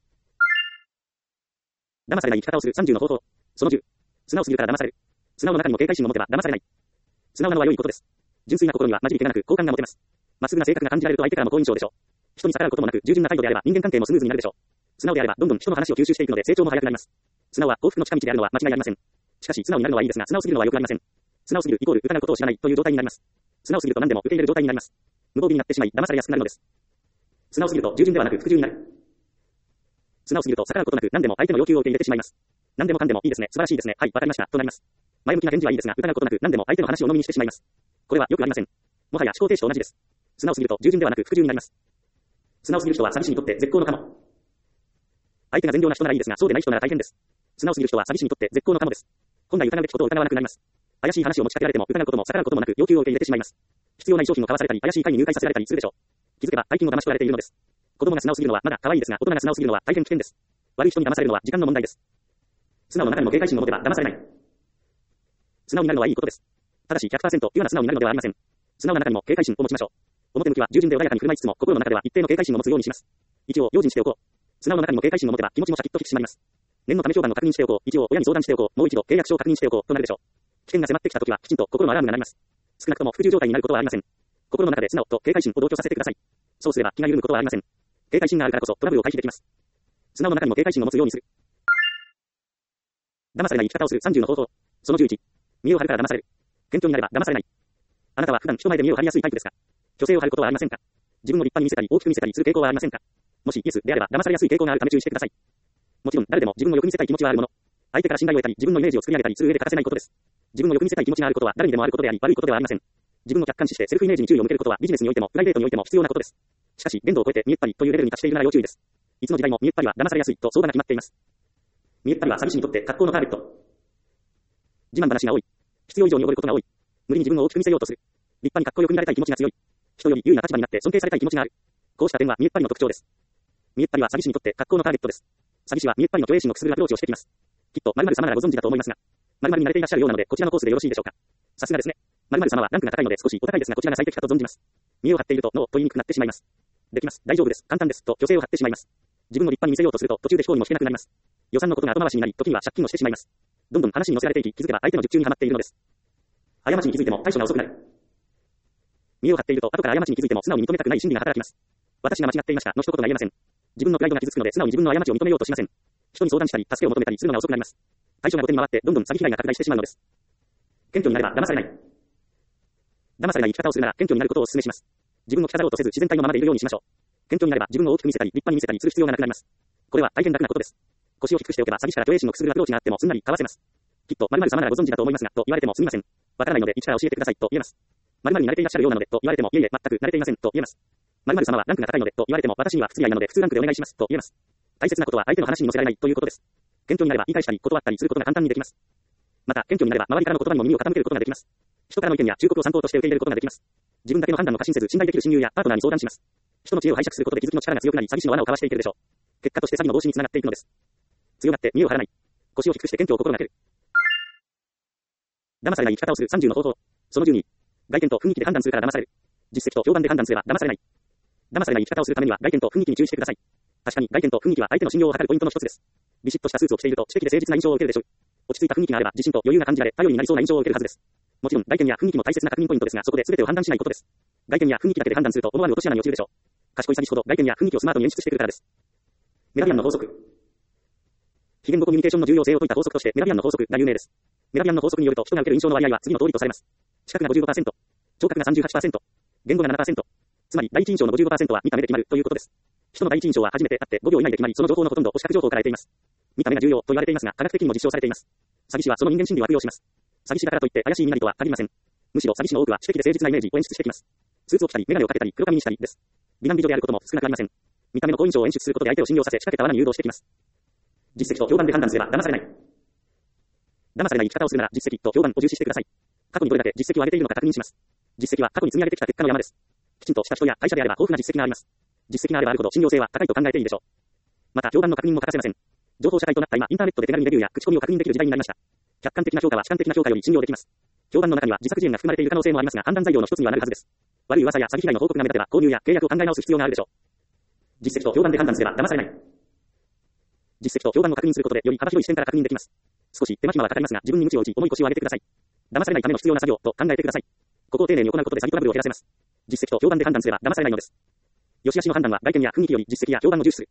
騙されない生き方をするさんじゅうの方法。そのじゅう。素直すぎるから騙される。素直の中にも警戒心を持てば騙されない。素直なのは良いことです。純粋な心には混じり気がなく好感が持てます。まっすぐな性格が感じられると相手からも好印象でしょう。人に逆らうこともなく従順な態度であれば人間関係もスムーズになるでしょう。素直であればどんどん人の話を吸収していくので成長も早くなります。素直は幸福の近道であるのは間違いありません。しかし素直になるのはいいですが素直すぎるのは良くありません。素直すぎるイコール疑うことを知らないという状態になります。素直すぎると何でも受け入れる状態になります。無防備になってしまい騙されやすくなるのです。素直すぎると従順ではなく服従になる。素直すぎると逆らうことなく何でも相手の要求を受け入れてしまいます。何でもかんでもいいですね、素晴らしいですね、はい、わかりましたとなります。前向きな返事はいいですが疑うことなく何でも相手の話を飲みにしてしまいます。これはよくありません。もはや思考停止と同じです。素直すぎると従順ではなく服従になります。素直すぎる人は詐欺師にとって絶好のカモ。相手が善良な人ならいいですがそうでない人なら大変です。素直すぎる人は詐欺師にとって絶好のカモです。本来疑うべきことを疑わなくなります。怪しい話を持ちかけられても疑うことも逆らうこともなく要求を受け入れてしまいます。必要ない商品を買わされたり怪しい会に入会させられたりするでしょう。気づけば大金を騙し取られているのです。子供が素直すぎるのはまだ可愛いですが大人が素直すぎるのは大変危険です。悪い人に騙されるのは時間の問題です。素直の中にも警戒心を持てば騙されない。素直になるのはいいことです。ただし ひゃくパーセント ピュアな素直になるのではありません。素直な中にも警戒心を持ちましょう。表向きは従順で穏やかに振る舞いつつも心の中では一定の警戒心を持つようにします。一応用心しておこう。素直の中にも警戒心を持てば気持ちもシャキッと引き締まります。念のため評判を確認しておこう。一応親に相談しておこう。もう一度契約書を確認しておこうとなるでしょう。危険が迫ってきたときはきちんと心のアラームが鳴ります。少なくとも服従状態になることはありません。心の中で素直と警戒心を同居させてください。そうすれば気が緩むことはありません。警戒心があるからこそトラブルを回避できます。素直の中にも警戒心を持つようにする。騙されない生き方をするさんじゅうの方法。そのじゅういち。見栄を張るから騙される。謙虚になれば騙されない。あなたは普段人前で見栄を張りやすいタイプですか？虚勢を張ることはありませんか？自分を立派に見せたり大きく見せたりする傾向はありませんか？もしイエスであれば騙されやすい傾向があるため注意してください。もちろん誰でも自分をよく見せたい気持ちはあるもの。相手から信頼を得たり自分のイメージを作り上げたりする上で欠かせないことです。自分をよく見せたい気持ちがあることは誰にでもあることであり悪いことではありません。自分を客観視してセルフイメージに注意を向けることはビジネスにおいてもプライベートにおいても必要なことです。しかし限度を超えて見えっぱりというレベルに達しているなら要注意です。いつの時代も見えっぱりは騙されやすいと相場が決まっています。見えっぱりは詐欺師にとって格好のターゲット。自慢話が多い。必要以上におごることが多い。無理に自分を大きく見せようとする。立派にかっこよく見られたい気持ちが強い。人より優位な立場になって尊敬されたい気持ちがある。こうした点は見えっぱりの特徴です。見えっぱりは詐欺師にとって格好のターゲットです。詐欺師は見えっぱりの虚栄心をくすぐるアプローチをしてきます。きっと〇〇様ならご存知だと思いますが、〇〇に慣れていらっしゃるようなのでこちらのコースでよろしいでしょうか。さすがですね。〇〇様はランクが高いので少しお高いですがこちらが最適かと存じます。見栄を張っているとノーと言いにくくなってしまいます。できます。大丈夫です。簡単です。と虚勢を張ってしまいます。自分を立派に見せようとすると途中で思考にも引けなくなります。予算のことが後回しになり、時には借金をしてしまいます。どんどん話に乗せられていき、気づけば相手の術中にはまっているのです。過ちに気づいても対処が遅くなる。見栄を張っていると後から過ちに気づいても素直に認めたくない心理が働きます。私が間違っていましたの一言が言えません。自分のプライドが傷つくので素直に自分の過ちを認めようとしません。人に相談したり助けを求めたりするのが遅くなります。対処が後手に回ってどんどん詐欺被害が拡大してしまうのです。謙虚になれば騙されない。騙されない生き方をするなら謙虚になることをお勧めします。自分を着飾ろうとせず自然体のままでいるようにしましょう。謙虚になれば自分を大きく見せたり立派に見せたりする必要がなくなります。これは大変楽なことです。腰を低くしておけば詐欺師から虚栄心をくすぐるアプローチがあってもすんなりかわせます。きっと〇〇様ならご存知だと思いますがと言われてもすみません。わからないので一から教えてくださいと言えます。〇〇に慣れていらっしゃるようなのでと言われてもいえいえ全く慣れていませんと言えます。〇〇様はランクが高いのでと言われても私には不釣り合いなので普通ランクでお願いしますと言えます。大切なことは相手の話に乗せられないということです。謙虚になれば言い返したり断ったりすることが簡単にできます。 また、謙虚になれば、周りからの言葉にも耳を傾けることができます。人からの意見や忠告を参考として受け入れることができます。自分だけの判断を過信せず、信頼できる親友やパートナーに相談します。人の知恵を拝借することで気づきの力が強くなり、詐欺師の罠をかわしていけるでしょう。結果として詐欺の防止につながっていくのです。強がって見栄を張らない。腰を低くして謙虚を心がける。騙されない生き方をするさんじゅうの方法。そのじゅうに。外見と雰囲気で判断するから騙される。実績と評判で判断すれば騙されない。騙されない生き方をするためには外見と雰囲気に注意してください。確かに外見と雰囲気は相手の信用を測るポイントの一つです。ビシッとしたスーツを着ていると知的で誠実な印象を受けるでしょう。落ち着いた雰囲気があれば自信と余裕が感じられ頼りになりそうな印象を受けるはずです。もちろん外見や雰囲気も大切な確認ポイントですが、そこで全てを判断しないことです。外見や雰囲気だけで判断すると思わぬ落とし穴に陥るでしょう。賢い詐欺師ほど外見や雰囲気をスマートに演出してくるからです。メラビアンの法則。非言語コミュニケーションの重要性を説いた法則としてメラビアンの法則が有名です。メラビアンの法則によると人が受ける印象の割合は次の通りとされます。視覚が ごじゅうごパーセント、聴覚が さんじゅうはちパーセント、言語が ななパーセント、つまり第一印象の ごじゅうごパーセント は見た目で決まるということです。人の第一印象は初めて会ってごびょう以内で決まり、その情報のほとんどを視覚情報から得ています。見た目が重要と言われていますが、科学的にも実証されています。詐欺師はその人間心理を悪用します。詐欺師だからといって怪しい身なりとは限りません。むしろ詐欺師の多くは知的で誠実なイメージを演出してきます。スーツを着たり、メガネをかけたり、黒髪にしたりです。美男美女であることも少なくありません。見た目の好印象を演出することで相手を信用させ、仕掛けた罠に誘導してきます。実績と評判で判断すれば騙されない。騙されない生き方をするなら実績と評判を重視してください。過去にどれだけ実績を上げているのか確認します。実績は過去に積み上げてきた結果の山です。きちんとした人や会社であれば豊富な実績があります。実績があればあるほど信用性は高いと考えていいでしょう。また評判の確認も欠かせません。情報社会となった今、インターネットで手軽にレビューや口コミを確認できる時代になりました。客観的な評価は主観的な評価より信用できます。評判の中には自作自演が含まれている可能性もありますが、判断材料の一つにはなるはずです。悪い噂や詐欺被害の報告が目立てば購入や契約を考え直す必要があるでしょう。実績と評判で判断すれば騙されない。実績と評判を確認することでより幅広い視点から確認できます。少し手間暇はかかりますが、自分に鞭を打ち重い腰を上げてください。騙されないための必要な作業と考えてください。ここを丁寧に行うことで詐欺トラブルを減らせます。実績と評判で判断すれば騙されないのです。良し悪しの判断は外見や雰囲気より実績や評判を重視する。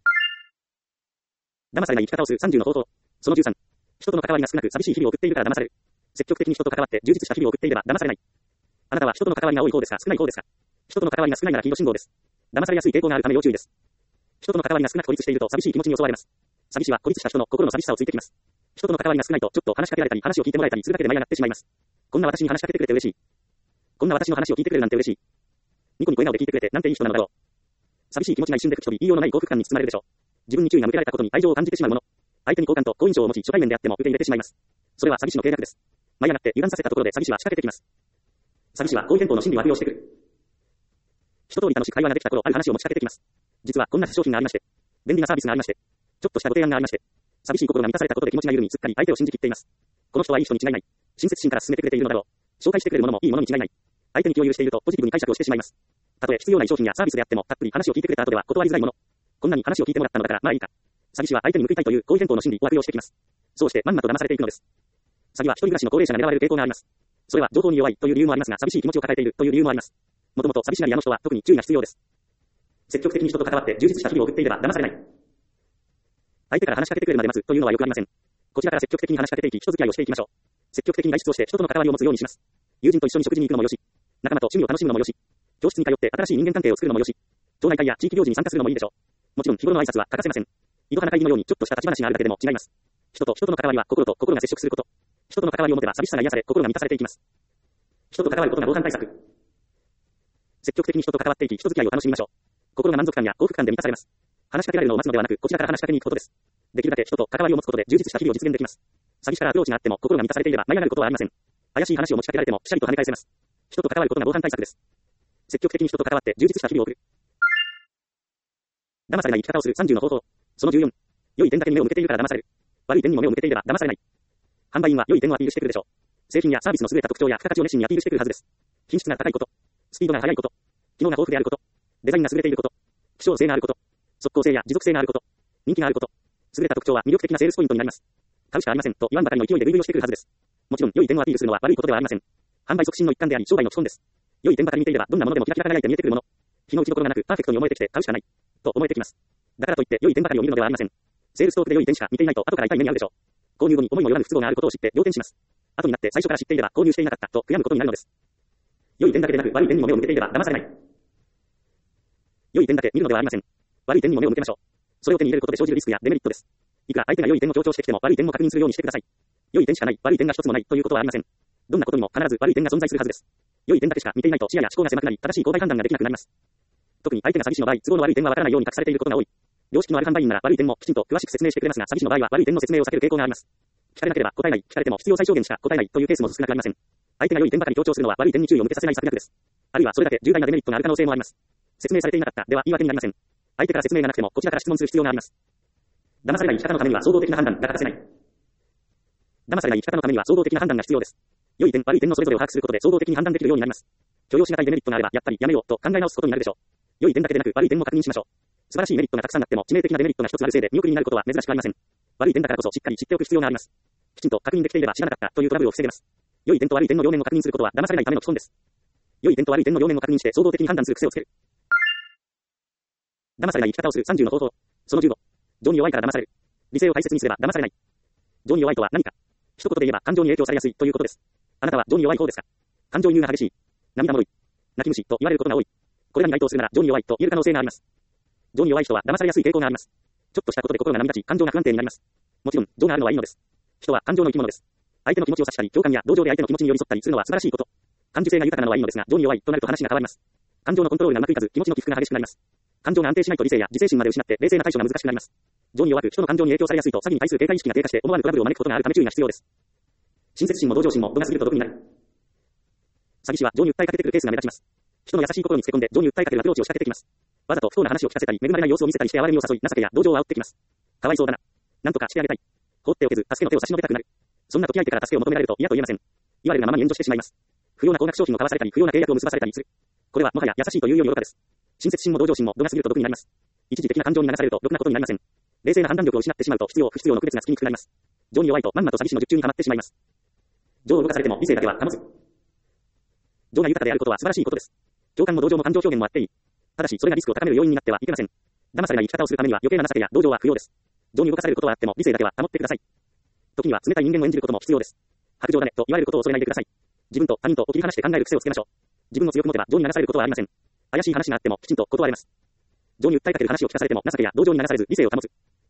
騙されない生き方をするさんじゅうの方法。そのじゅうさん。人との関わりが少なく寂しい日々を送っているから騙される。積極的に人と関わって充実した日々を送っていれば騙されない。あなたは人との関わりが多い方ですか、少ない方ですか。人との関わりが少ないなら黄色信号です。騙されやすい傾向があるため要注意です。人との関わりが少なく孤立していると寂しい気持ちに襲われます。詐欺師は孤立した人の心の寂しさをついてきます。人との関わりが少ないとちょっと話しかけられたり話を聞いてもらえたりするだけで舞い上がってしまいます。こんな私に話しかけてくれて嬉しい。こんな私の話を聞いてくれるなんて嬉しい。ニコニコ笑顔で聞いてくれてなんていい人なのだろう。寂しい気持ちが一瞬で吹き飛び言いようのない幸福感に包まれるでしょう。自分に注意が向けられたことに愛情を感じてしまうもの。相手に好感と好印象を持ち初対面であっても受け入れてしまいます。それは詐欺師の計略です。舞い上がって油断させたところで詐欺師は仕掛けてきます。詐欺師は好意転倒の心理を悪用してくる。一通り楽しく会話ができた頃ある話を持ちかけてきます。実はこんな商品がありまして、便利なサービスがありまして、ちょっとしたご提案がありまして、寂しい心が満たされたことで気持ちが緩みすっかり相手を信じきっています。この人はいい人に違いない。親切心から進めてくれているのだろう。紹介してくれるものもいいものに違いない。相手に共有しているとポジティブに解釈をしてしまいます。たとえ必要な商品やサービスであってもたっぷり話を聞いてくれた後では断りづらいもの。こんなに話を聞いてもらったのだからまあいいか。詐欺師は相手に報いたいという好意転倒の心理を悪用してきます。そうしてまんまと騙されていくのです。詐欺は一人暮らしの高齢者が狙われる傾向があります。それは情報に弱いという理由もありますが、寂しい気持ちを抱えているという理由もあります。もともと寂しがり屋の人は特に注意が必要です。積極的に人と関わって充実した日々を送っていれば騙されない。相手から話しかけてくれるまで待つというのはよくありません。こちらから積極的に話しかけていき、人付き合いをしていきましょう。積極的に外出をして人との関わりを持つようにします。友人と一緒に食事に行くのもよし、仲間と趣味を楽しむのもよし、教室に通って新しい人間関係を作るのもよし、町内会や地域行事に参加するのもいいでしょう。もちろん日頃の挨拶は欠かせません。井戸端会議のようにちょっとした立ち話があるだけでも違います。人と人との関わりは心と心が接触すること。人との関わりを持てば寂しさが癒され、心が満たされていきます。人と関わることが防犯対策。積極的に人と関わっていき、人付き合いを楽しみましょう。心が満足感や幸福感で満たされます。話しかけられるのを待つのではなく、こちらから話しかけに行くことです。できるだけ人と関わりを持つことで充実した日々を実現できます。詐欺師からアプローチがあっても心が満たされていれば舞い上がることはありません。怪しい話を持ちかけられてもピシャリと跳ね返せます。人と関わることが防犯対策です。積極的に人と関わって充実した日々を送る。騙されない生き方をするさんじゅうの方法。そのじゅうよん。良い点だけに目を向けているから騙される。悪い点にも目を向けていれば騙されない。販売員は良い点をアピールしてくるでしょう。製品やサービスの優れた特徴や付加価値を熱心にアピールしてくるはずです。品質が高いこと、スピードが速いこと、機能が豊富であること、デザインが優れていること、希少性があること、即効性や持続性があること、人気があること、優れた特徴は魅力的なセールスポイントになります。買うしかありませんと言わんばかりの勢いで類類をしてくるはずです。もちろん良い点をアピールするのは悪いことではありません。販売促進の一環であり商売の基本です。良い点ばかり見ていればどんなものでもキラキラ輝いて見えてくるもの。日の打ちどころがなくパーフェクトに思えてきて買うしかないと思えてきます。だからといって良い点ばかりを見るのではありません。セールストークで良い点しか見ていないと後から痛い目に遭うでしょう。購入後に思いもよらぬ不都合があることを知って仰天します。後になって最初から知っていれば購入していなかったと悔やむことになるのです。良い点だけでなく悪い点にも目を向けていれば騙されない。良い点だけ見るのではありません。悪い点にも目を向けましょう。それを手に入れることで生じるリスクやデメリットです。いくら相手が良い点を強調してきても悪い点も確認するようにしてください。良い点しかない、悪い点が一つもないということはありません。どんなことにも必ず悪い点が存在するはずです。良い点だけしか見ていないと視野や思考が狭くなり、正しい購買判断ができなくなります。特に相手が詐欺師の場合、都合の悪い点はわからないように隠されていることが多い。良識のある販売員なら悪い点もきちんと詳しく説明してくれますが、詐欺師の場合は悪い点の説明を避ける傾向があります。 聞かれなければ答えない、聞かれても必要最小限しか答えないというケースも少なくありません。相手が良い点ばかり強調するのは悪い点に注意を向けさせない策略です。あるいはそれだけ重大なデメリットがある可能性もあります。説明されていなかったでは言い訳になりません。相手から説明がなくてもこちらから質問する必要があります。騙されない生き方のためには総合的な判断が欠かせない。騙されない生き方のためには総合的な判断が必要です。良い点、悪い点のそれぞれを把握することで総合的に判断できるようになります。許容しがたいデメリットがあればやっぱりやめようと考え直すことになるでしょう。良い点だけでなく悪い点も確認しましょう。素晴らしいメリットがたくさんあっても致命的なデメリットが一つあるせいで見送りになることは珍しくありません。悪い点だからこそしっかり知っておく必要があります。きちんと確認できていれば知らなかったというトラブルを防げます。良い点と悪い点の両面を確認することは騙されないための基本です。良い点と悪い点の両面を確認して総合的に判断する癖をつける。騙されない生き方をするさんじゅうの方法。そのじゅうご。情に弱いから騙される。理性を大切にすれば騙されない。情に弱いとは何か。一言で言えば感情に影響されやすいということです。あなたは情に弱い方ですか？感情移入が激しい。涙もろい。泣き虫と言われることが多い。これらに該当するなら情に弱いと言える可能性があります。情に弱い人は騙されやすい傾向があります。ちょっとしたことで心が波立ち、感情が不安定になります。もちろん、情があるのはいいのです。人は感情の生き物です。相手の気持ちを察したり、共感や同情で相手の気持ちに寄り添ったりするのは素晴らしいこと。感受性が豊かなのはいいのですが、情に弱いとなると話が変わります。感情のコントロールがうまくいかず、気持ちの起伏が激しくなります。感情が安定しないと理性や自制心まで失って冷静な対処が難しくなります。情に弱く人の感情に影響されやすいと詐欺に対する警戒意識が低下して思わぬトラブルを招くことがあるため注意が必要です。親切心も同情心も度が過ぎると毒になる。詐欺師は情に訴えかけてくるケースが目立ちます。人の優しい心につけ込んで情に訴えかけるアプローチを仕掛けてきます。わざと不幸な話を聞かせたり、恵まれない様子を見せたりして哀れみを誘い、情けや同情を煽ってきます。かわいそうだな。なんとかしてあげたい。放っておけず、助けの手を差し伸べたくなる。そんな時相手から助けを求められると嫌と言えません。言われるがままに援助してしまいます。不要な高額商品を買わされたり、不要な契約を結ばされたりする。これはもはや優しいというより愚かです。親切心も同情心も度が過ぎると毒になります。一時的な感情に流されるとろくなことになりません。冷静な判断力を失ってしまうと必要不必要の区別がつきにくくなります。情に弱いとまんまと詐欺師の術中にはまってしまいます。情を動かされても理性だけは保つ。情が豊かであることは素晴らしいことです。共感も同情も感情表現もあっていい。ただし、それがリスクを高める要因になってはいけません。騙されない生き方をするためには余計な情けや同情は不要です。情に動かされることはあっても理性だけは保ってください。時には冷たい人間を演じることも必要です。白状だねと言われることを恐れないでください。自分と他人とを切り離して考える癖をつけましょう。自分を強く持てば情に流されることはありません。怪しい話があってもきちんと断れます。情に訴えかける話を聞かされても情けや同情に流されず理性を保つ。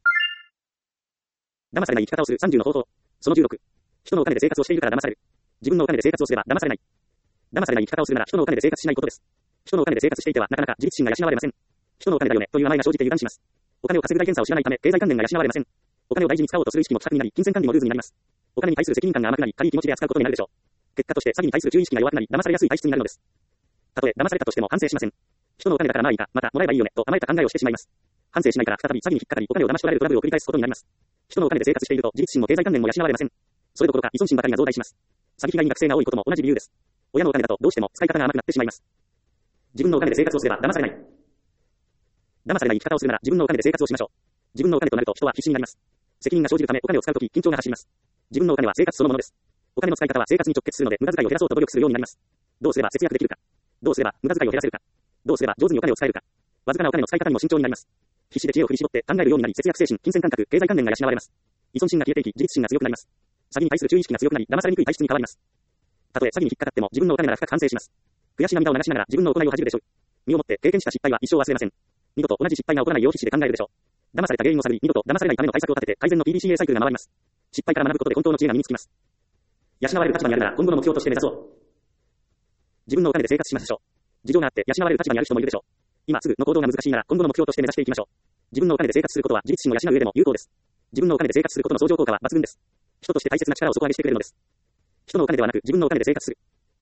騙されない生き方をするさんじゅうの方法。そのじゅうろく。人のお金で生活をしているから騙される。自分のお金で生活をすれば騙されない。騙されない生き方をするなら人のお金で生活しないことです。人のお金で生活していてはなかなか自立心が養われません。人のお金だよねという名前が生じて油断します。お金を稼ぐ大検査を知らないため経済観念が養われません。お金を大事に使おうとする意識も不作になり、金銭管理もルーズになります。お金に対する責任感が甘くなり、軽い気持ちで扱うことになるでしょう。結果として詐欺に対する注意意識が弱くなり、騙されやすい体質になるのです。たとえ騙されたとしても反省しません。人のお金だからまあいいか、またもらえばいいよねと甘えた考えをしてしまいます。反省しないから再び詐欺に引っかかり、お金を騙し取られるトラブルを繰り返すことになります。人のお金で生活していると自立心も経済観念も養われません。それどころか依存心ばかりが増大します。詐欺被害に学生が多いことも同じ理由です。親のお金だとどうしても使い方が甘くなってしまいます。自分のお金で生活をすれば騙されない。騙されない生き方をするなら自分のお金で生活をしましょう。自分のお金となると人は必死になります。責任が生じるためお金を使うとき緊張が走ります。自分のお金は生活そのものです。お金の使い方は生活に直結するので無駄遣いを減らそうと努力するようになります。どうすれば節約できるか。どうすれば無駄遣いを減らせるか。どうすれば上手にお金を使えるか。わずかなお金の使い方にも慎重になります。必死で知恵を振り絞って考えるようになり節約精神、金銭感覚、経済観念が養われます。依存心が消えていき自立心が強くなります。詐欺に対する注意意識が強くなり騙されにくい体質に変わります。たとえ詐欺に引っかかっても自分のお金なら深く反省します。悔し涙を流しながら自分の行いを恥じるでしょう。身をもって経験した失敗は一生忘れません。二度と同じ失敗が起こらないよう必死で考えるでしょう。騙された原因を探り、二度と騙されないための対策を立てて改善の ピーディーシーエー サイクルが回ります。失敗から学ぶことで本当の知恵が身につきます。養われる立場にあるなら今後の目標として目指そう。自分のお金で生活しましょう。事情があって養われる立場にある人もいるでしょう。今すぐの行動が難しいなら今後の目標として目指していきましょう。自分のお金で生活することは自立心を養う上でも有効です。自分のお金で生活することの相乗効果は抜群です。人として大切な力を底上げしてくれるのです。人のお金ではなく自分のお金で生活する。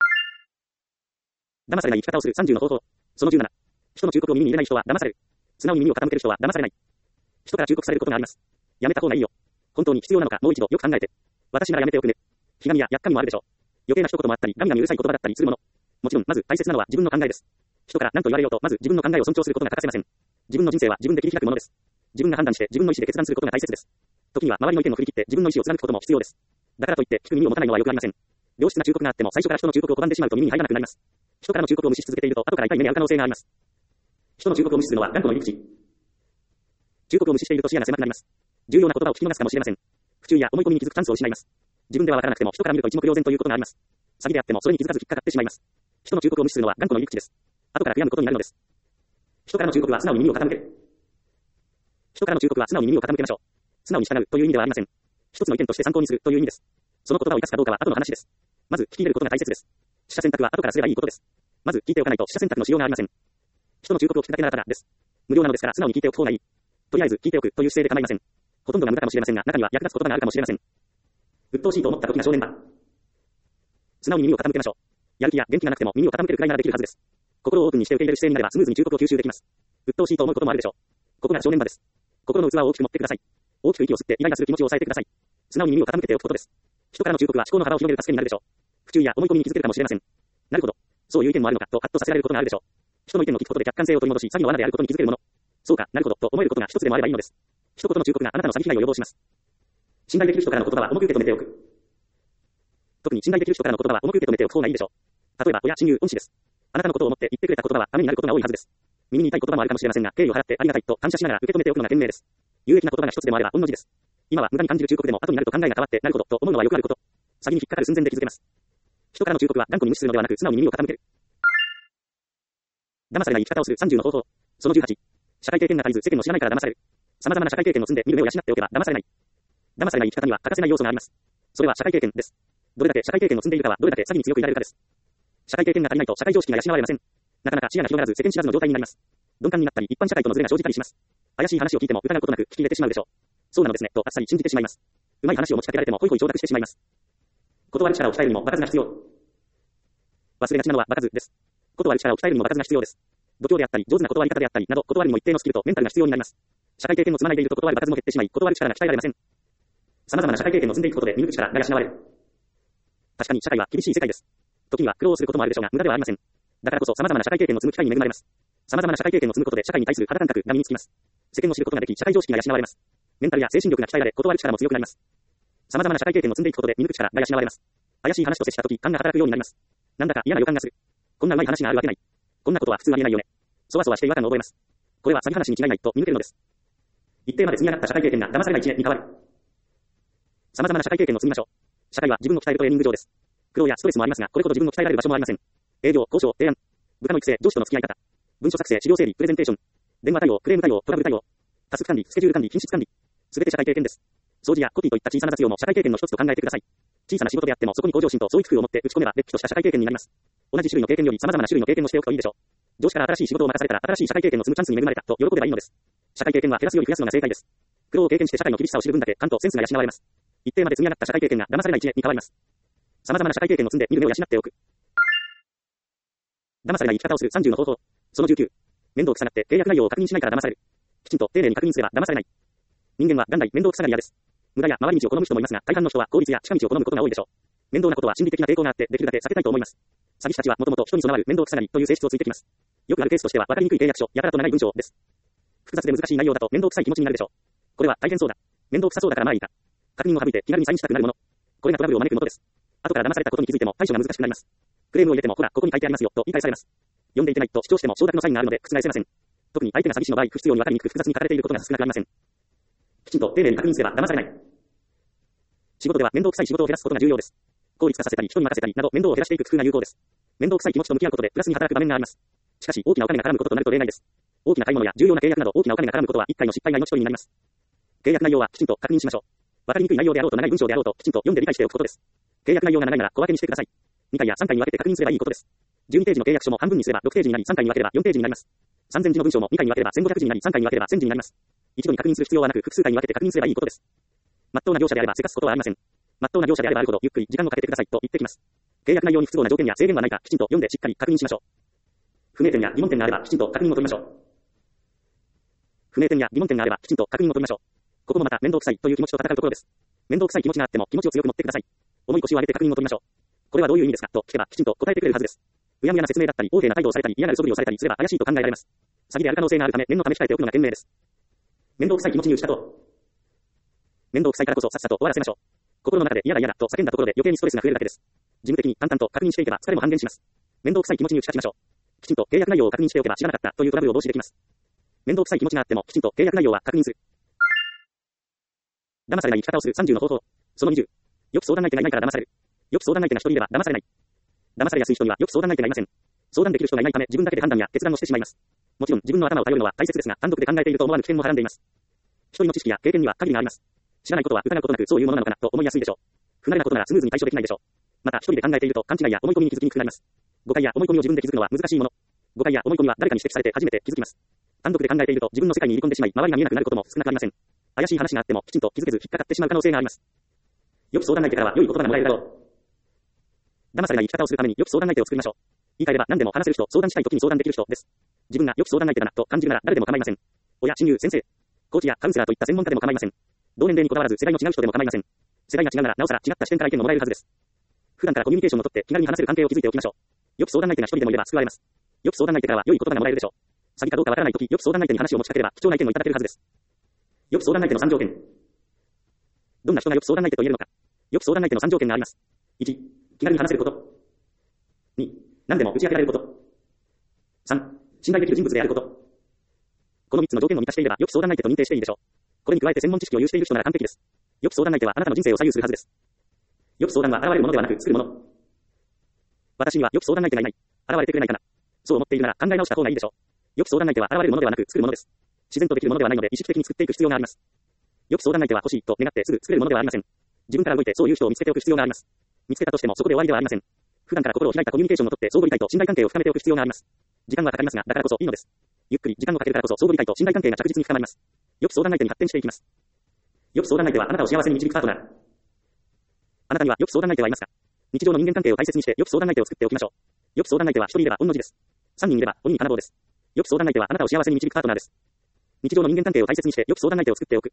騙されない生き方をするさんじゅうの方法。そのじゅうなな。人の忠告を耳に入れない人は騙される。素直に耳を傾ける人は騙されない。人から忠告されることがあります。やめた方がいいよ。本当に必要なのかもう一度よく考えて。私ならやめておくね。ひがみややっかみもあるでしょう。余計な一言もあったり、ガミガミうるさい言葉だったりするもの。もちろん、まず大切なのは自分の考えです。人から何と言われようと、まず自分の考えを尊重することが欠かせません。自分の人生は自分で切り開くものです。自分が判断して自分の意思で決断することが大切です。時には周りの意見を振り切って自分の意思を貫くことも必要です。だからといって聞く耳を持たないのは良くありません。良質な忠告があっても最初から人の忠告を拒んでしまうと耳に入らなくなります。人からの忠告を無視し続けていると後から痛い目に遭う可能性があります。人の忠告を無視するのは頑固の入り口。忠告を無視していると視野が狭くなります。重要な言葉を聞き逃すかもしれません。不注意や思い込みに気づくチャンスを失います。自分では分からなくても人から見ると一目瞭然ということがあります。詐欺であってもそれに気づかず引っかかってしまいます。人の忠告を無視するのは頑固の入り口です。後から悔やむことになるのです。人からの忠告は素直に耳を傾ける。人からの忠告は素直に耳を傾けましょう。素直に従うという意味ではありません。一つの意見として参考にするという意味です。その言葉を生かすかどうかは後の話です。まず聞き入れることが大切です。取捨選択は後からすればいいことです。まず聞いておかないと取捨選択のしようがありません。人の忠告を聞くだけならただです。無料なのですから素直に聞いておく方がいい。とりあえず聞いておくという姿勢で構いません。ほとんどが無駄かもしれませんが、中には役立つ言葉があるかもしれません。 鬱陶しいと思った時が正念場。素直に耳を傾けましょう。やる気や元気がなくても耳を傾けるくらいならできるはずです。心をオープンにして受け入れる姿勢になればスムーズに忠告を吸収できます。鬱陶しいと思うこともあるでしょう。ここが正念場です。心の器を大きく持ってください。大きく息を吸ってイライラする気持ちを抑えてください。素直に耳を傾けておくことです。人からの忠告は思考の幅を広げる助けになるでしょう。不注意や思い込みに気づけるかもしれません。なるほど。そういう意見もあるのかとハッとさせられることがあるでしょう。人の意見を聞くことで客観性を取り戻し、詐欺の罠であることに気づけるもの。そうか、なるほど、と思えることが一つでもあればいいのです。一言の忠告があなたの詐欺被害を予防します。信頼できる人からの言葉は重く受け止めておく。特に信頼できる人からの言葉は重く受け止めておく方がいいでしょう。例えば、親、親友、恩師です。あなたのことを思って言ってくれた言葉はためになることが多いはずです。耳に痛い言葉もあるかもしれませんが、敬意を払ってありがたいと感謝しながら受け止めておくのが賢明です。有益な言葉が一つでもあれば、御の字です。今は無駄に感じる忠告でも、後になると考えが変わって、なるほど、と思うのはよくあること。詐欺に引っかかる寸前で気づけます。人からの忠告は頑固に無視するのではなく、素直に耳を傾ける。騙されない生き方をするさんじゅうの方法。そのじゅうはち。社会経験が足りず世間の知らないから騙される。様々な社会経験を積んで見る目を養っておけば騙されない。騙されない生き方には欠かせない要素があります。それは社会経験です。どれだけ社会経験を積んでいるかはどれだけ詐欺に強くいられるかです。社会経験が足りないと社会常識が養われません。なかなか視野が広がらず世間知らずの状態になります。鈍感になったり一般社会とのズレが生じたりします。怪しい話を聞いても疑うことなく聞き入れてしまうでしょう。そうなのですねとあっさり信じてしまいます。うまい話を持ちかけられてもホイホイ承諾してしまいます。断る力を鍛えるにも場数が必要。忘れがちなのは場数です。断る力を鍛えるにも場数が必要です。度胸であったり上手な断り方であったりなど断るにも一定のスキルとメンタルが必要になります。社会経験を積まないでいると断る場数も減ってしまい断る力が鍛えられません。様々な社会経験を積んでいくことで見抜く力が養われる。確かに社会は厳しい世界です。時には苦労することもあるでしょうが無駄ではありません。だからこそ様々な社会経験を積む機会に恵まれます。様々な社会経験を積むことで社会に対する肌感覚が身につきます。世間を知ることができ社会常識が養われます。メンタルや精神力が鍛えられ断る力も強くなります。様々な社会経験を積んでいくことで見抜く力が養われます。怪しい話と接したとき勘が働くようになります。なんだか嫌な予感がする。こんなうまい話があるわけない。こんなことは普通ありえないよね。そわそわして違和感を覚えます。これは詐欺話に違いないと見抜けるのです。一定まで積み上がった社会経験が騙されない知恵に変わる。様々な社会経験を積みましょう。社会は自分を鍛えるトレーニング場です。苦労やストレスもありますが、これほど自分を鍛えられる場所もありません。営業、交渉、提案、部下の育成、上司との付き合い方、文書作成、資料整理、プレゼンテーション、電話対応、クレーム対応、トラブル対応、タスク管理、スケジュール管理、品質管理、すべて社会経験です。掃除やコピーといった小さな雑用も社会経験の一つと考えてください。小さな仕事であってもそこに向上心と創意工夫を持って打ち込めば、れっきとした社会経験になります。同じ種類の経験より様々な種類の経験をしておくといいでしょう。上司から新しい仕事を任されたら新しい社会経験を積むチャンスに恵まれたと喜べばいいのです。社会経験は減らすより増やすのが正解です。苦労を経験して社会の厳しさを知る分だけ感とセンスが養われます。一定まで積み上がった社会経験が騙されない知恵に変わります。様々な社会経験を積んで見る目を養っておく。騙されない生き方をするさんじゅうの方法。そのじゅうきゅう。面倒くさがって契約内容を確認しないから騙される。きちんと丁寧に確認すれば騙されない。人間は元来面倒くさがり屋です。無駄や回り道を好む人もいますが、大半の人は効率や近道を好むことが多いでしょう。面倒なことは心理的な抵抗があってできるだけ避けたいと思います。詐欺師たちはもともと人に備わる面倒くさがりという性質をついてきます。よくあるケースとしては分かりにくい契約書、やたらと長い文章です。複雑で難しい内容だと面倒くさい気持ちになるでしょう。これは大変そうだ。面倒くさそうだからまあいいか。確認を省いて気軽にサインしたくなるもの。これがトラブルを招くものです。後から騙されたことに気づいても対処が難しくなります。クレームを入れてもほらここに書いてありますよと言い返されます。読んでいけないと主張しても承諾のサインがあるので覆せません。特に相手が詐欺師の場合不必要に分かりにくく複雑に書かれていることが少なくありません。きちんと丁寧に確認すれば騙されない。仕事では面倒くさい仕事を減らすことが重要です。効率化させたり人に任せたりなど面倒を減らしていく工夫が有効です。面倒くさい気持ちと向き合うことでプラスに働く場面があります。しかし大きなお金が絡むこととなると例外です。大きな買い物や重要な契約など大きなお金が絡むことは一回の失敗が命取りになります。契約内容はきちんと確認しましょう。分かりにくい内容であろうと長い文章であろうときちんと読んで理解しておくことです。契約内容が長いなら小分けにしてください。にかいやさんかいに分けて確認すればいいことです。じゅうにページの契約書も半分にすればろくページになりさんかいに分ければよんページになります。さんぜんじの文章もにかいに分ければせんごひゃくじになりさんかいに分ければせんじになります。一度に確認する必要はなく複数回に分けて確認すればいいことです。まっとうな業者であればせかすことはありません。まっとうな業者であればあるほどゆっくり時間をかけてくださいと言ってきます。契約内容に不都合な条件や制限はないかきちんと読んでしっかり確認しましょう。不明点や疑問点があればきちんと確認を取りましょう。不明点や疑問点があればきちんと確認を取りましょう。ここもまた面倒くさいという気持ちと戦うところです。面倒くさい気持ちがあっても気持ちを強く持ってください。重い腰を上げて確認を取りましょう。これはどういう意味ですかと聞けばきちんと答えてくれるはずです。うやむやな説明だったり、横柄な態度をされたり、嫌なる素振りをされたりすれば怪しいと考えられます。詐欺である可能性があるため、念のため控えておくのが賢明です。面倒くさい気持ちに打ち勝とう。面倒くさいからこそさっさと終わらせましょう。心の中で嫌だ嫌だと叫んだところで余計にストレスが増えるだけです。事務的に淡々と確認していけば疲れも半減します。面倒くさい気持ちに打ち勝ちましょう。きちんと契約内容を確認しておけば知らなかったというトラブルを防止できます。面倒くさい気持ちがあってもきちんと契約内容は確認する。騙されない生き方をするさんじゅうの方法。そのにじゅう。よく相談相手がいないから騙される。よく相談相手が一人いれば騙されない。騙されやすい人にはよく相談相手がいません。相談できる人がいないため自分だけで判断や決断をしてしまいます。もちろん自分の頭を頼るのは大切ですが単独で考えていると思わぬ危険もはらんでいます。一人の知識や経験には限りがあります。知らないことは疑うことなくそういうものなのかなと思いやすいでしょう。不慣れなことならスムーズに対処できないでしょう。また一人で考えていると勘違いや思い込みに気づきにくくなります。誤解や思い込みを自分で気づくのは難しいもの。誤解や思い込みは誰かに指摘されて初めて気づきます。単独で考えていると自分の世界に入り込んでしまい周りが見えなくなることも少なくありません。怪しい話があってもきちんと気づけず引っかかってしまう可能性があります。 よく相談相手からは良い言葉がもらえるだろう。騙されない生き方をするためによく相談相手を作りましょう。言い換えれば何でも話せる人、相談したい時に相談できる人です。自分がよく相談相手だなと感じるなら誰でも構いません。親、親友、先生、コーチやカウンセラーといった専門家でも構いません。同年齢にこだわらず世代の違う人でも構いません。世代が違うならなおさら違った視点から意見ももらえるはずです。普段からコミュニケーションをとって気軽に話せる関係を築いておきましょう。よく相談相手が一人でもいれば救われます。よく相談相手からは良い言葉がもらえるでしょう。詐欺かどうかわからない時、よく相談相手に話を持ちかければ貴重な意見をいただけるはずです。よく相談相手のさん条件。どんな人がよく相談相手と言えるのか。よく相談相手のさん条件があります。いち、気軽に話せること。に、何でも打ち明けられること。さん、信頼できる人物であること。このみっつの条件を満たしていればよく相談相手と認定していいでしょう。これに加えて専門知識を有している人なら完璧です。よく相談相手はあなたの人生を左右するはずです。よく相談は現れるものではなく作るもの。私にはよく相談相手がいない。現れてくれないかな。そう思っているなら考え直した方がいいでしょう。よく相談相手は現れるものではなく作るものです。自然とできるものではないので意識的に作っていく必要があります。よく相談相手は欲しいと願ってすぐ作れるものではありません。自分から動いてそういう人を見つけておく必要があります。見つけたとしてもそこで終わりではありません。普段から心を開いたコミュニケーションをとって相互理解と信頼関係を深めておく必要があります。時間はかかりますが、だからこそいいのです。ゆっくり時間をかけるからこそ相互理解と信頼関係が着実に深まります。よく相談相手に発展していきます。よく相談相手はあなたを幸せに導くパートナー。あなたにはよく相談相手はいますか？日常の人間関係を大切にしてよく相談相手を作っておきましょう。よく相談相手はひとりいれば御の字です。さんにんいれば鬼に金棒です。よく相談相手はあなたを幸せに導くパートナーです。日常の人間関係を大切にしてよく相談相手を作っておく。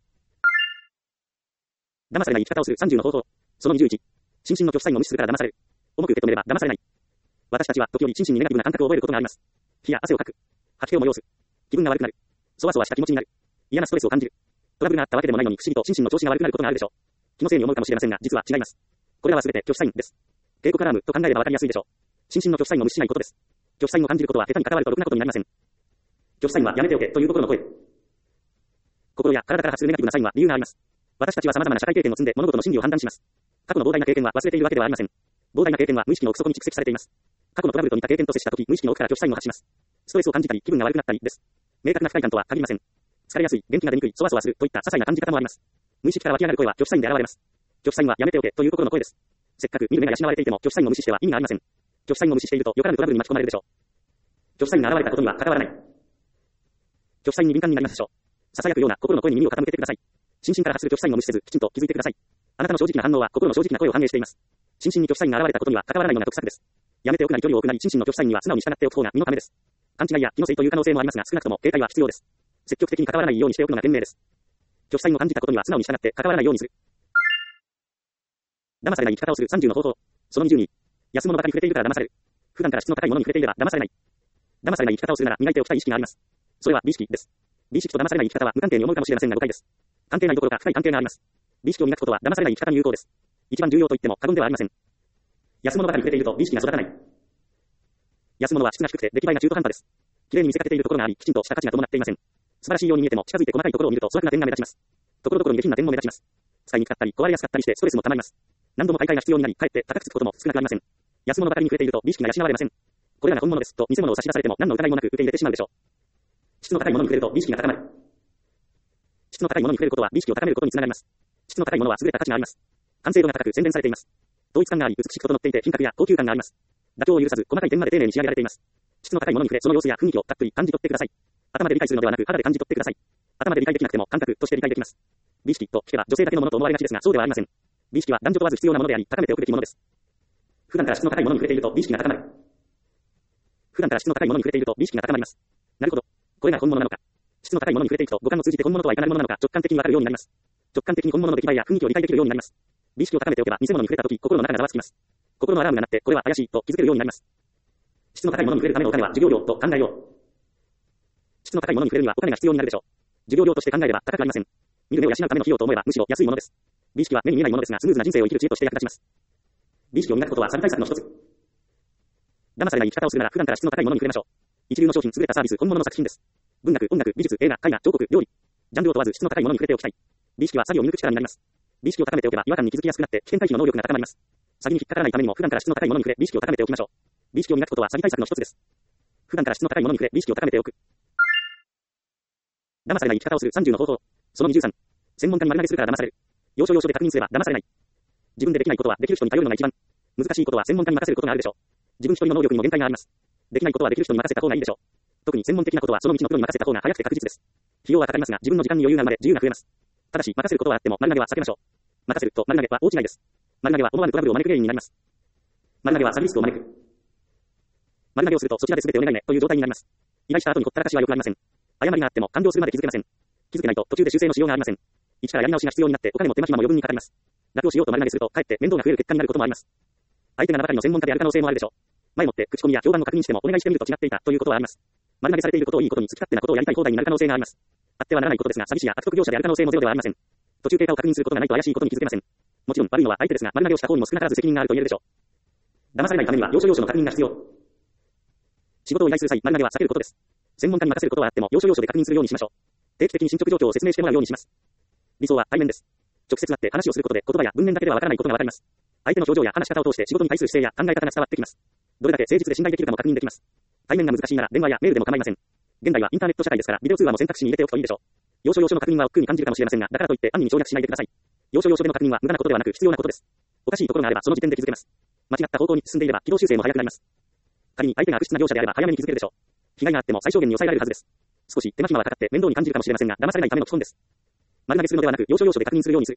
騙されない生き方をするさんじゅうの方法。そのにじゅういち。心身の拒否サインを無視するから騙される。重く受け止めれば騙されない。私たちは時折心身にネガティブな感覚を覚えることがあります。火や汗をかく。吐き気を催す。気分が悪くなる。そわそわした気持ちになる。嫌なストレスを感じる。トラブルがあったわけでもないのに不思議と心身の調子が悪くなることがあるでしょう。気のせいに思うかもしれませんが、実は違います。これらはすべて拒否サインです。警告アラームと考えればわかりやすいでしょう。心身の拒否サインを無視しないことです。拒否サインを感じることは下手に関わるとろくなことになりません。拒否サインはやめておけという心の声。心や体から発するネガティブなサインは理由があります。私たちは様々な社会経験を積んで物事の真理を判断します。過去の膨大な経験は忘れているわけではありません。膨大な経験は無意識の奥底に蓄積されています。過去のトラブルと似た経験と接したとき、無意識の奥から拒否サインを発します。ストレスを感じたり、気分が悪くなったりです。明確な不快感とは限りません。疲れやすい、元気が出にくい、そわそわするといった些細な感じ方もあります。無意識から湧き上がる声は拒否サインで現れます。拒否サインはやめておけという心の声です。せっかく見る目が養われていても拒否サインを無視しては意味がありません。拒否サインを無視しているとよからぬトラブルに巻き込まれるでしょう。拒否サインが現れたことには関わらない。拒否サインに敏感になりましょう。囁くような心の声に耳を傾けてください。心身から発する拒否サインを無視せず、きちんと気づいてください。あなたの正直な反応は心の正直な声を反映しています。心身に拒否サインが現れたことには関わらないような得策です。やめておくなり距離を置くなり心身の拒否サインには素直に従っておく方が身のためです。勘違いや気のせいという可能性もありますが、少なくとも警戒は必要です。積極的に関わらないようにしておくのが賢明です。拒否サインを感じたことには素直に従って関わらないようにする。騙されない生き方をするさんじゅうの方法。そのにじゅうに。安物ばかり触れているから騙される。普段から質の高いものに触れていれば騙されない。騙されない生き方をするなら磨いておきたい意識があります。それは美意識です。美意識と騙されない生き方は無関係に思うかもしれませんが誤解です。関係ないどころか深い関係があります。美意識を磨くことは騙されない生き方に有効です。一番重要と言っても過言ではありません。安物ばかり触れていると美意識が育たない。安物は質が低くて出来栄えが中途半端です。綺麗に見せかけているところがあり、きちんとした価値が伴っていません。素晴らしいように見えても近づいて細かいところを見ると粗悪な点が目立ちます。ところどころに下品な点も目立ちます。使いにくかったり壊れやすかったりしてストレスも溜まります。何度も買い替えが必要になり、かえって高くつくことも少なくありません。安物ばかりに触れていると美意識が養われません。これらが本物ですと偽物を差し出されても何の疑いもなく受け入れてしまうでしょう。質の高いものに触れると美意識が高まる。質の高いものに触れることは美意識を高めることにつながります。質の高いものは優れた価値があります。完成度が高く洗練されています。統一感があり美しく整っていて品格や高級感があります。妥協を許さず細かい点まで丁寧に仕上げられています。質の高いものに触れその様子や雰囲気をたっぷり感じ取ってください。頭で理解するのではなく肌で感じ取ってください。頭で理解できなくても感覚として理解できます。美意識と聞けば女性だけのものと思われがちですがそうではありません。美意識は男女問わず必要なものであり高めておくべきものです。普段から質の高いものに触れていると美意識が高まる。普段から質の高いものに触れていると美意識が高まります。なるほど。これが本物なのか。質の高いものに触れていくと五感を通じて本物とはいかなるものなのか直感的にわかるようになります。直感的に本物の出来栄えや雰囲気を理解できるようになります。美意識を高めておけば偽物に触れたとき心の中がざわつきます。心のアラームが鳴ってこれは怪しいと気づけるようになります。質の高いものに触れるためのお金は授業料と考えよう。質の高いものに触れるにはお金が必要になるでしょう。授業料として考えれば高くありません。見る目を養うための費用と思えばむしろ安いものです。美意識は目に見えないものですがスムーズな人生を生きる知恵として役立ちます。美意識を磨くことは詐欺対策の一つ。騙されない生き方をするなら普段から質の高いものに触れましょう。一流の商品、優れたサービス、本物の作品です。文学、音楽、美術、映画、絵画、彫刻、料理。ジャンルを問わず質の高いものに触れておきたい。美意識は詐欺を見抜く力になります。美意識を高めておけば違和感に気づきやすくなって危険回避の能力が高まります。詐欺に引っかからないためにも普段から質の高いものに触れ美意識を高めておきましょう。美意識を磨くことは詐欺対策の一つです。普段から質の高いものに触れ美意識を高めておく。騙されない生き方をするさんじゅうの方法。そのにじゅうさん。専門家に丸投げするから騙される。要所要所で確認すれば騙されない。自分でできないことはできる人に頼るのが一番。難しいことは専門家に任せることがあるでしょう。自分一人の能力にも限界があります。できないことはできる人に任せた方がいいでしょう。特に専門的なことはその道のプロに任せた方が早くて確実です。費用はかかりますが自分の時間に余裕が生まれ自由が増えます。ただし任せることはあっても丸投げは避けましょう。 任せると丸投げは大違いです。丸投げは思わぬトラブルを招く原因になります。丸投げは詐欺リスクを招く。丸投げをするとそちらで全てお願いねという状態になります。依頼した後にほったらかしは良くありません。誤りがあっても完了するまで気づけません。気づけないと途中で修正のしようがありません。一からやり直しが必要になってお金も手間暇も余分にかかります。楽をしようと丸投げするとかえって面倒が増える結果になることもあります。相手が名ばかりの専門家である可能性もあるでしょう。前もって口コミや評判を確認してもお願いしてみると違っていたということはあります。丸投げされていることをいいことに好き勝手なことをやりたい放題になる可能性があります。あってはならないことですが詐欺師や悪徳業者である可能性もゼロではありません。途中経過を確認することがないと怪しいことに気づけません。もちろん悪いのは相手ですが丸投げをした方にも少なからず責任があると言えるでしょう。騙されないためには要所要所の確認が必要。仕事を依頼する際丸投げは避けることです。専門家に任せることはあっても要所要所で確認するようにしましょう。定期的に進捗状況を説明してもらうようにします。理想は対面です。直接会って話をすることで言葉や文面だけではわからないことがわかります。相手の表情や話し方を通して仕事に対する姿勢や考え方が伝わってきます。どれだけ誠実で信頼できるかも確認できます。対面が難しいなら電話やメールでも構いません。現代はインターネット社会ですからビデオ通話も選択肢に入れておくといいでしょう。要所要所の確認は億劫に感じるかもしれませんが、だからといって安易に省略しないでください。要所要所での確認は無駄なことではなく必要なことです。おかしいところがあればその時点で気づけます。間違った方向に進んでいれば軌道修正も早くなります。仮に相手が悪質な業者であれば早めに気づけるでしょう。被害があっても最小限に抑えられるはずです。少し手間暇はかかって面倒に感じるかもしれませんが、騙されないための基本です。丸投げするのではなく要所要所で確認するようにする。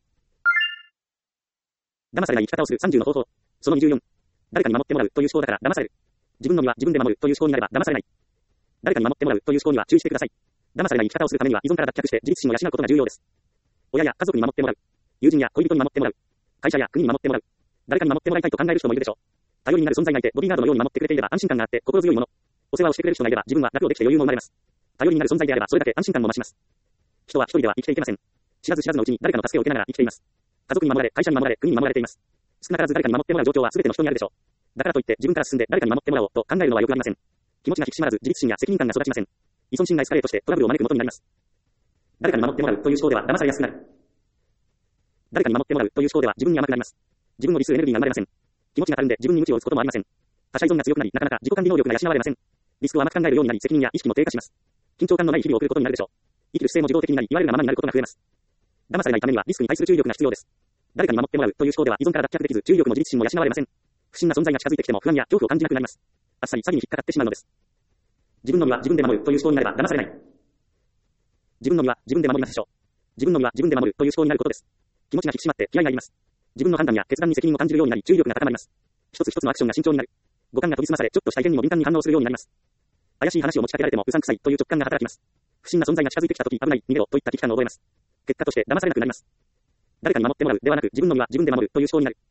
騙されない生き方をするさんじゅうの方法。そのにじゅうよん。誰かに守ってもらうという思考だから騙される。自分の身は自分で守るという思考になれば騙されない。誰かに守ってもらうという思考には注意してください。騙されない生き方をするためには依存から脱却して自立心を養うことが重要です。親や家族に守ってもらう。友人や恋人に守ってもらう。会社や国に守ってもらう。誰かに守ってもらいたいと考える人もいるでしょう。頼りになる存在がいてボディーガードのように守ってくれていれば安心感があって心強いもの。お世話をしてくれる人がいれば自分は楽をできて余裕も生まれます。頼りになる存在であればそれだけ安心感も増します。人は一人では生きていけません。知らず知らずのうちに誰かの助けを受けながら生きています。家族に守られ、会社に守られ、国に守られています。少なからず誰かに守ってもらう状況は全ての人にあるでしょう。だからといって自分から進んで誰かに守ってもらおうと考えるのはよくありません。気持ちが引き締まらず自立心や責任感が育ちません。依存心がエスカレートしてトラブルを招くことになります。誰かに守ってもらうという思考では騙されやすくなる。誰かに守ってもらうという思考では自分に甘くなります。自分の理数エネルギーが生まれません。気持ちがたるんで自分に無知を打つこともありません。他者依存が強くなりなかなか自己管理能力が養われません。リスクを甘く考えるようになり責任や意識も低下します。緊張感のない日々を送ることになるでしょう。生きる姿勢も自動的になり言われるがままになることが増えます。騙されないためにはリスクに対する注意力が必要です。誰かに守ってもらうという思考では依存から脱却できず注意力も自立心も養われません。不審な存在が近づいてきても不安や恐怖を感じなくなります。あっさり詐欺に引っかかってしまうのです。自分の身は自分で守るという思考になれば騙されない。自分の身は自分で守りますでしょう。自分の身は自分で守るという思考になることです。気持ちが引き締まって気合があります。自分の判断や決断に責任を感じるようになり注意力が高まります。一つ一つのアクションが慎重になる。五感が研ぎ澄まされちょっとした異変にも敏感に反応するようになります。怪しい話を持ちかけられてもうさんくさいという直感が働きます。不審な存在が近づいてきたとき危ない、逃げろといった危機感を覚えます。結果として騙されなくなります。誰かに守ってもらうではなく自分の身は自分で守るという思考になる。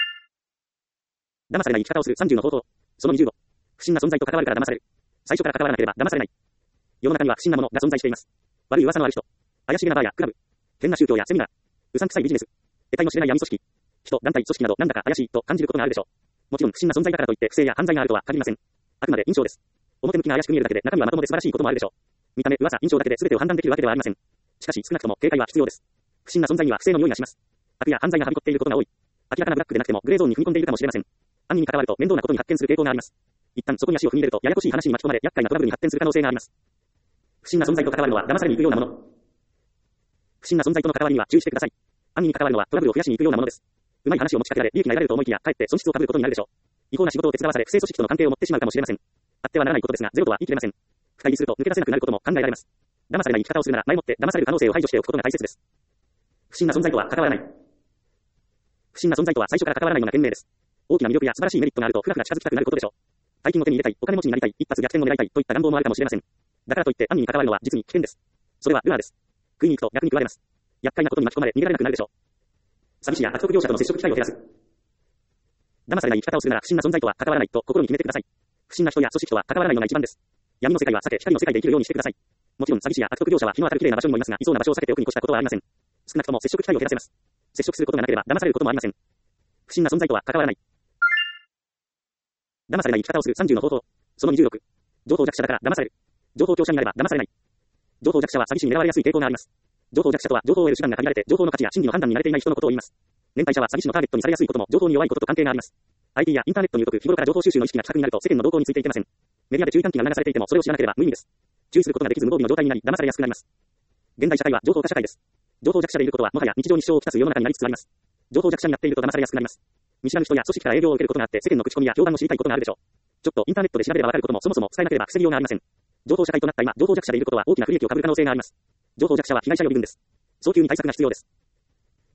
騙されない生き方をするさんじゅうの方法。そのにじゅうご。不審な存在と関わるから騙される。最初から関わらなければ騙されない。世の中には不審なものが存在しています。悪い噂のある人。怪しげなバーやクラブ。変な宗教やセミナー。うさんくさいビジネス。得体の知れない闇組織。人、団体、組織などなんだか怪しいと感じることがあるでしょう。もちろん不審な存在だからといって不正や犯罪があるとは限りません。あくまで印象です。表向きが怪しく見えるだけで中身はまともで素晴らしいこともあるでしょう。見た目、噂、印象だけで全てを判断できるわけではありません。しかし少なくとも警戒は必要です。不審な存在には不正の匂いがします。悪や犯罪がはびこっていることが多い。明らかなブラックでなくてもグレーゾーンに踏み込んでいるかもしれません。暗に関わると面倒なことに発展する傾向があります。一旦そこに足を踏み入れるとややこしい話に巻き込まれ厄介なトラブルに発展する可能性があります。不審な存在と関わるのは騙されに行くようなもの。不審な存在との関わりには注意してください。暗に関わるのはトラブルを増やしに行くようなものです。うまい話を持ちかけられ利益が得られると思いきやかえって損失を被ることになるでしょう。違法な仕事を手伝わされ不正組織との関係を持ってしまうかもしれません。あってはならないことですがゼロとは言い切れません。深入りすると抜け出せなくなることも考えられます。騙されない生き方をするなら前もって騙される可能性を排除しておくことが大切です。不審な存在とは関わらない。不審な存在とは最初から関わらないのが賢明です。大きな魅力や素晴らしいメリットがあるとふらふら近づきたくなることでしょう。大金を手に入れたい、お金持ちになりたい、一発逆転を狙いたいといった願望もあるかもしれません。だからといって暗に関わるのは実に危険です。それはルアーです。食いに行くと逆に食われます。厄介なことに巻き込まれ逃げられなくなるでしょう。詐欺師や悪徳業者との接触機会を減らす。騙されない生き方をするなら不審な存在とは関わらないと心に決めてください。不審な人や組織とは関わらないのが一番です。闇の世界は避け光の世界で生きるようにしてください。もちろん詐欺師や悪徳業者は日の当たる綺麗な場所にもいますが、いそうな場所を避けておくに越したことはありません。少なくとも接触機会を減らせます。接触することがなければ騙されることもありません。不審な存在とは関わらない。騙されない生き方をするさんじゅうの方法。そのにじゅうろく。情報弱者だから騙される。情報強者になれば騙されない。情報弱者は詐欺師に狙われやすい傾向があります。情報弱者とは情報を得る手段が限られて情報の価値や真理の判断に慣れていない人のことを言います。年配者は詐欺師のターゲットにされやすいことも情報に弱いことと関係があります。アイティー やインターネットに疎く日頃から情報収集の意識が希薄になると世間の動向についていけません。メディアで注意喚起が流されていてもそれを知らなければ無意味です。注意することができず無防備の状態になり騙されやすくなります。現代社会は情報化社会です。情報弱者でいることはもはや日常に支障をきたす世の中になりつつあります。情報弱者になっていると騙されやすくなります。見知らぬ人や組織から営業を受けることがあって世間の口コミや評判を知りたいことがあるでしょう。ちょっとインターネットで調べればわかることもそもそも伝えなければ防ぎようがありません。情報社会となった今、情報弱者でいることは大きな不利益を被る可能性があります。情報弱者は被害者予備軍です。早急に対策が必要です。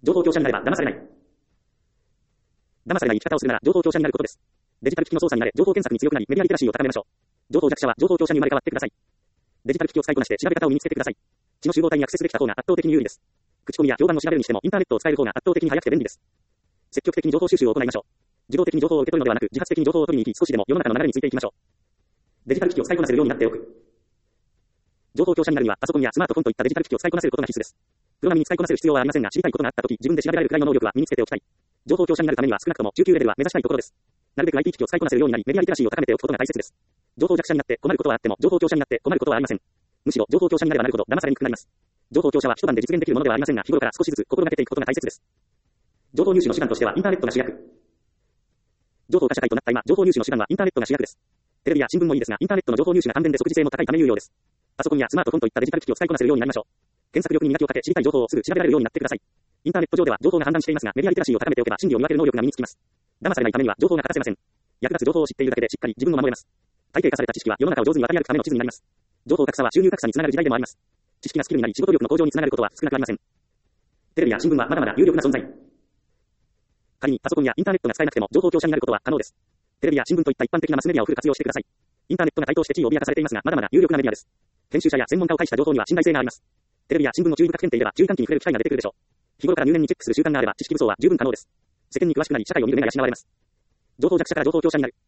情報強者になれば騙されない。騙されない生き方をするなら情報強者になることです。デジタル機器の操作になれ、情報検索に強くなり、メディアリテラシーを高めましょう。情報弱者は情報強者に生まれ変わってください。デジタル機器を使いこなして調べ方を身につけてください。地の集合体にアクセスできた方が圧倒的に有利です。口コミや評判を調べるにしても、インターネットを使える方が圧倒的に早くて便利です。積極的に情報収集を行いましょう。受動的に情報を受け取るのではなく、自発的に情報を取りに行き、少しでも世の中の流れについていきましょう。デジタル機器を使いこなせるようになっておく。情報強者になるには、パソコンやスマートフォンといったデジタル機器を使いこなせることが必須です。プロ並みに使いこなせる必要はありませんが、知りたいことがあったとき、自分で調べられるくらいの能力は身につけておきたい。情報強者になるためには少なくとも中級レベルは目指したいところです。なるべく アイティー 機器を使いこなせるようになり、メディアリテラシーを高めておくことが大切です。情報弱者になって困ることはあっても、情報強者になって困ることはありません。むしろ情報強者になればなるほど騙されにくくなります。情報強者は一晩で実現できるものではありませんが、日頃から少しずつ心がけていくことが大切です。情報入手の手段としてはインターネットが主役。情報化社会となった今、情報入手の手段はインターネットが主役です。テレビや新聞もいいですが、インターネットの情報入手が完全で即時性も高いため有用です。パソコンやスマートフォンといったデジタル機器を使いこなせるようになりましょう。検索力に磨きをかけ、知りたい情報をすぐ調べられるようになってください。インターネット上では情報が氾濫していますが、メディアリテラシーを高めておけば真理を見分ける能力が身につきます。騙されないためには情報が欠かせません。役立つ情報を知っているだけでしっかり自分を守れます。体系化された知識は世の中を上手に渡り歩くための地図になります。情報格差は収入格差につながる時代でもあります。知識がスキルになり仕事力の向上につながることは少なくありません。テレビや新聞はまだまだ有力な存在。仮にパソコンやインターネットが使えなくても情報強者になることは可能です。テレビや新聞といった一般的なマスメディアをフル活用してください。インターネットが台頭して地位を脅かされていますが、まだまだ有力なメディアです。編集者や専門家を介した情報には信頼性があります。テレビや新聞の注意深く検定では注意喚起に触れる機会が出てくるでしょう。日頃から入念にチェックする習慣があれば知識武装は十分可能です。世間に詳しくなり社会を見る目が養われます。情報弱者から情報強者になる。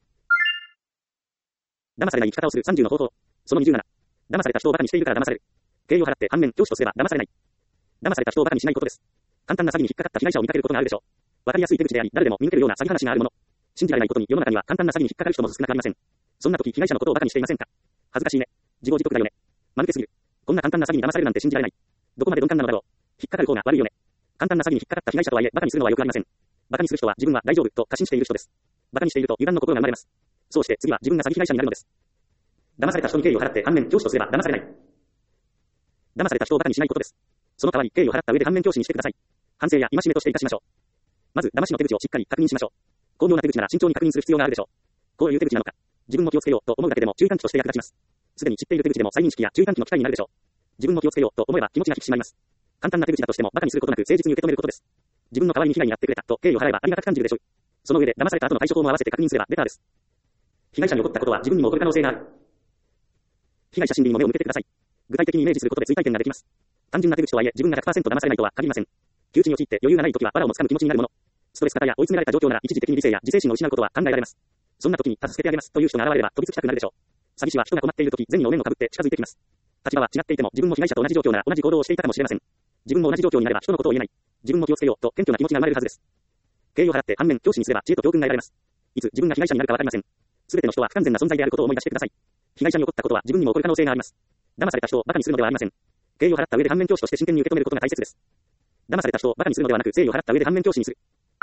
騙されない生き方をするさんじゅうの方法。そのにじゅうなな。騙された人を馬鹿にしているから騙される。敬意を払って反面教師とすれば騙されない。騙された人を馬鹿にしないことです。簡単な詐欺に引っかかった被害者を見かけることがあるでしょう。わかりやすい手口であり、誰でも見抜けるような詐欺話があるもの。信じられないことに世の中には簡単な詐欺に引っかかる人も少なくありません。そんな時被害者のことを馬鹿にしていませんか？恥ずかしいね。自業自得だよね。間抜けすぎる。こんな簡単な詐欺に騙されるなんて信じられない。どこまで鈍感なのだろう。引っかかる方が悪いよね。簡単な詐欺に引っかかった被害者とはいえ馬鹿にするのはよくありません。馬鹿にする人は自分は大丈夫と過信している人です。馬鹿にしていると油断の心が生まれます。そうして次は自分が詐欺被害者になるのです。騙された人に敬意を払って反面教師とすれば騙されない。騙された人を馬鹿にしないことです。その代わり敬意を払った上で反面教師にしてください。反省や戒めとして活かしましょう。まず騙しの手口をしっかり確認しましょう。巧妙な手口なら慎重に確認する必要があるでしょう。こういう手口なのか、自分も気をつけようと思うだけでも注意喚起として役立ちます。すでに知っている手口でも再認識や注意喚起の機会になるでしょう。自分も気をつけようと思えば気持ちが引き締まります。簡単な手口だとしても馬鹿にすることなく誠実に受け止めることです。自分の代わりに被害に遭ってくれたと敬意を払えばありがたく感じるでしょう。その上で騙された後の対処法も合わせて確認すればベターです。被害者に起こったことは自分にも起こる可能性がある。被害者心理にも目を向けてください。具体的にイメージすることで追体験ができます。単純な手口とはいえ自分が ひゃくパーセント 騙されないとは限りません。窮地に陥って余裕がないときは藁をもつかむ気持ちになるもの。ストレス型や追い詰められた状況なら一時的に理性や自制心を失うことは考えられます。そんな時に助けてあげますという人が現れれば飛びつきたくなるでしょう。詐欺師は人が困っている時、善意のお面をかぶって近づいてきます。立場は違っていても自分も被害者と同じ状況なら同じ行動をしていたかもしれません。自分も同じ状況になれば人のことを言えない。自分も気をつけようと謙虚な気持ちが生まれるはずです。敬意を払って反面教師にすれば知恵と教訓が得られます。いつ自分が被害者になるかわかりません。すべての人は不完全な存在であることを思い出してください。被害者に起こったことは自分にも起こる可能性があります。騙された人を馬鹿にするのではありません。敬意を払った上で反面教師として真剣に受け止めることが大切です。騙された人を馬鹿にするのではなく誠意を払った上で反面教師にする。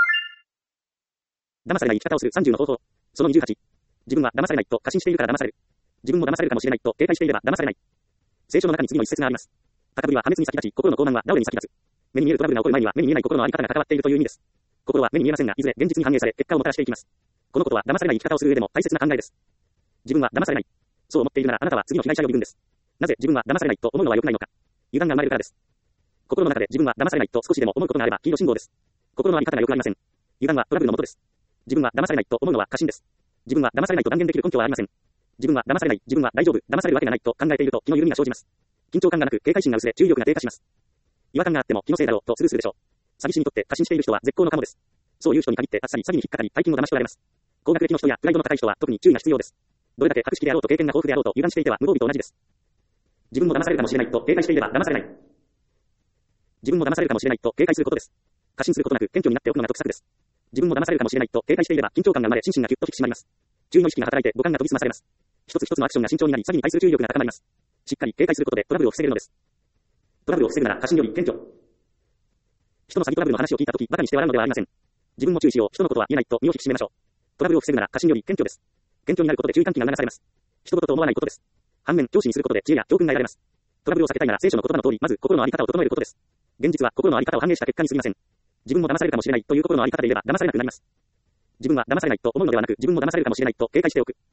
騙されない生き方をするさんじゅうの方法。そのにじゅうはち。自分は騙されないと過信しているから騙される。自分も騙されるかもしれないと警戒していれば騙されない。聖書の中に次の一節があります。高ぶりは破滅に先立ち、心の傲慢は倒れに先立つ。目に見えるトラブルが起こる前には目に見えない心のあり方が関わっているという意味です。心は目に見えませんが、いずれ現実に反映され結果をもたらしていきます。このことは騙されない生き方をする上でも大切な考えです。自分は騙されない。そう思っているならあなたは次の被害者予備軍です。なぜ自分は騙されないと思うのは良くないのか。油断が生まれるからです。心の中で自分は騙されないと少しでも思うことがあれば黄色信号です。心のあり方が良くありません。油断はトラブルの元です。自分は騙されないと思うのは過信です。自分は騙されないと断言できる根拠はありません。自分は騙されない、自分は大丈夫、騙されるわけがないと考えていると気の緩みが生じます。緊張感がなく警戒心が薄れ注意力が低下します。違和感があっても気のせいだろうとスルーするでしょう。詐欺師にとって過信している人は絶好のカモです。そういう人に限ってあっさり詐欺に引っかかり大金を騙し取られます。高学歴の人やプライドの高い人は特に注意が必要です。どれだけ格式であろうと経験が豊富であろうと油断していては無防備と同じです。自分も騙されるかもしれないと警戒していれば騙されない。自分も騙されるかもしれないと警戒することです。過信することなく謙虚になっておくのが得策です。自分も騙されるかもしれないと警戒していれば緊張感が生まれ心身がぎゅっと引き締まります。注意の意識が働いて五感が研ぎ澄まされます。一つ一つのアクションが慎重になり詐欺に対する注意力が高まります。しっかり警戒することでトラブルを防げるのです。トラブルを防ぐなら過信より謙虚。人の詐欺トラブルの話を聞いたとき馬鹿にして笑うのではありません。自分も注意しよう、人のことは言えないと身を引き締めましょう。トラブルを防ぐなら過信より謙虚です。謙虚になることで注意喚起が促されます。人事と思わないことです。反面教師にすることで知恵や教訓が得られます。トラブルを避けたいなら聖書の言葉の通りまず心のあり方を整えることです。現実は心のあり方を反映した結果に過ぎません。自分も騙されるかもしれないという心のあり方でいれば騙されなくなります。自分は騙されないと思うのではなく自分も騙されるかもしれないと警戒しておく。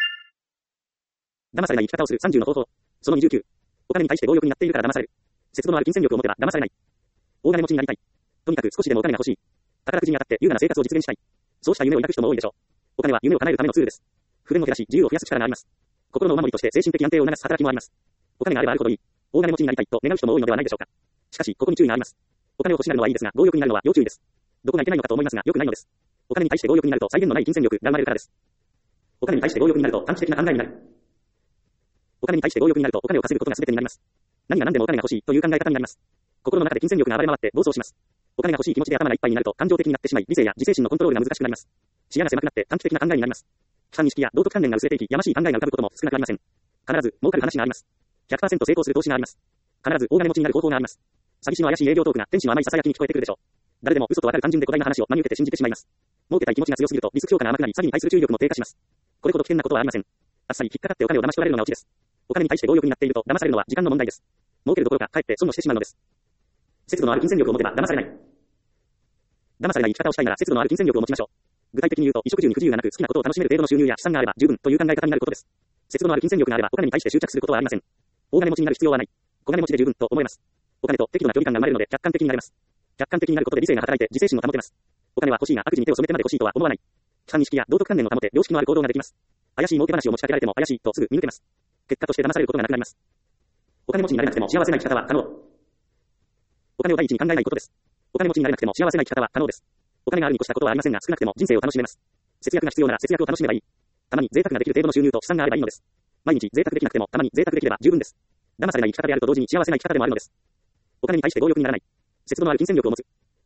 騙されない生き方をするさんじゅうの方法。そのにじゅうきゅう。お金に対して強欲になっているから騙される。節度のある金銭力を持てば騙されない。大金持ちになりたい。 とにかく少しでもお金が欲しい。宝くじに当たって優雅な生活を実現したい。そうした夢を抱く人も多いでしょう。お金は夢を叶えるためのツールです。不便を減らし、自由を増やす力があります。心のお守りとして精神的安定を促す働きもあります。お金があればあるほどいい。大金持ちになりたいと願う人も多いのではないでしょうか。しかし、ここに注意があります。お金を欲しがるのはいいですが、強欲になるのは要注意です。どこがいけないのかと思いますが、良くないのです。お金に対して強欲になると際限のない金銭力が生まれるからです。お金に対して強欲になると短期的な考えになる。お金に対して強欲になるとお金を稼ぐことが全てになります。何が何でもお金が欲しいという考え方になります。心の中で金銭力が暴れ回って暴走します。お金が欲しい気持ちで頭がいっぱいになると感情的になってしまい、理性や自制心のコントロールが難しくなります。視野が狭くなって短期的な考えになります。悲観意識や道徳観念が薄れていき、やましい考えが浮かぶことも少なくありません。必ず儲かる話があります。ひゃくパーセント 成功する投資があります。必ず大金持ちになる方法があります。詐欺師の怪しい営業トークが天使の甘い囁きに聞こえてくるでしょう。誰でも嘘とわかる単純で古代な話を真に受けて信じてしまいます。儲けたい気持ちが強すぎるとリスク評価が甘くなり、詐欺に対する注意力も低下します。これほど危険なことはありません。あっさり引っかかってお金を騙し取られるのがオチです。お金に対して強欲になっていると騙されるのは時間の問題です。儲けるどころかかえって損をしてしまうのです。節度のある金銭力を持てば騙されない。騙されない生き方をしたいなら節度のある金銭力を持ちましょう。具体的に言うと、衣食住に不自由がなく好きなことを楽しめる程度の収入や資産があれば十分という考え方になることです。節度のある金銭力があればお金に対して執着することはありません。大金持ちになる必要はない。小金持ちで十分と思えます。お金と適度な距離感が生まれるので客観的になれます。客観的になることで理性が働いて自制心も保てます。お金は欲しいが悪事に手を染めてまで欲しいとは思わない。規範意識や道徳観念を保て良識のある行動ができます。怪しい儲け話を持ちかけられても怪しいとすぐ見抜けます。結果として騙されることがなくなります。お金持ちになれなくても幸せな生き方は可能。お金を第一に考えないことです。お金持ちになれなくても幸せな生き方は可能です。お金があるに越したことはありませんが、少なくても人生を楽しめます。節約が必要なら節約を楽しめばいい。たまに贅沢ができる程度の収入と資産があればいいのです。毎日贅沢できなくてもたまに贅沢できれば十分です。騙されない生き方であると同時に幸せな生き方でもあるのです。お金に対して強欲にならない。節度のある金銭力を持つ。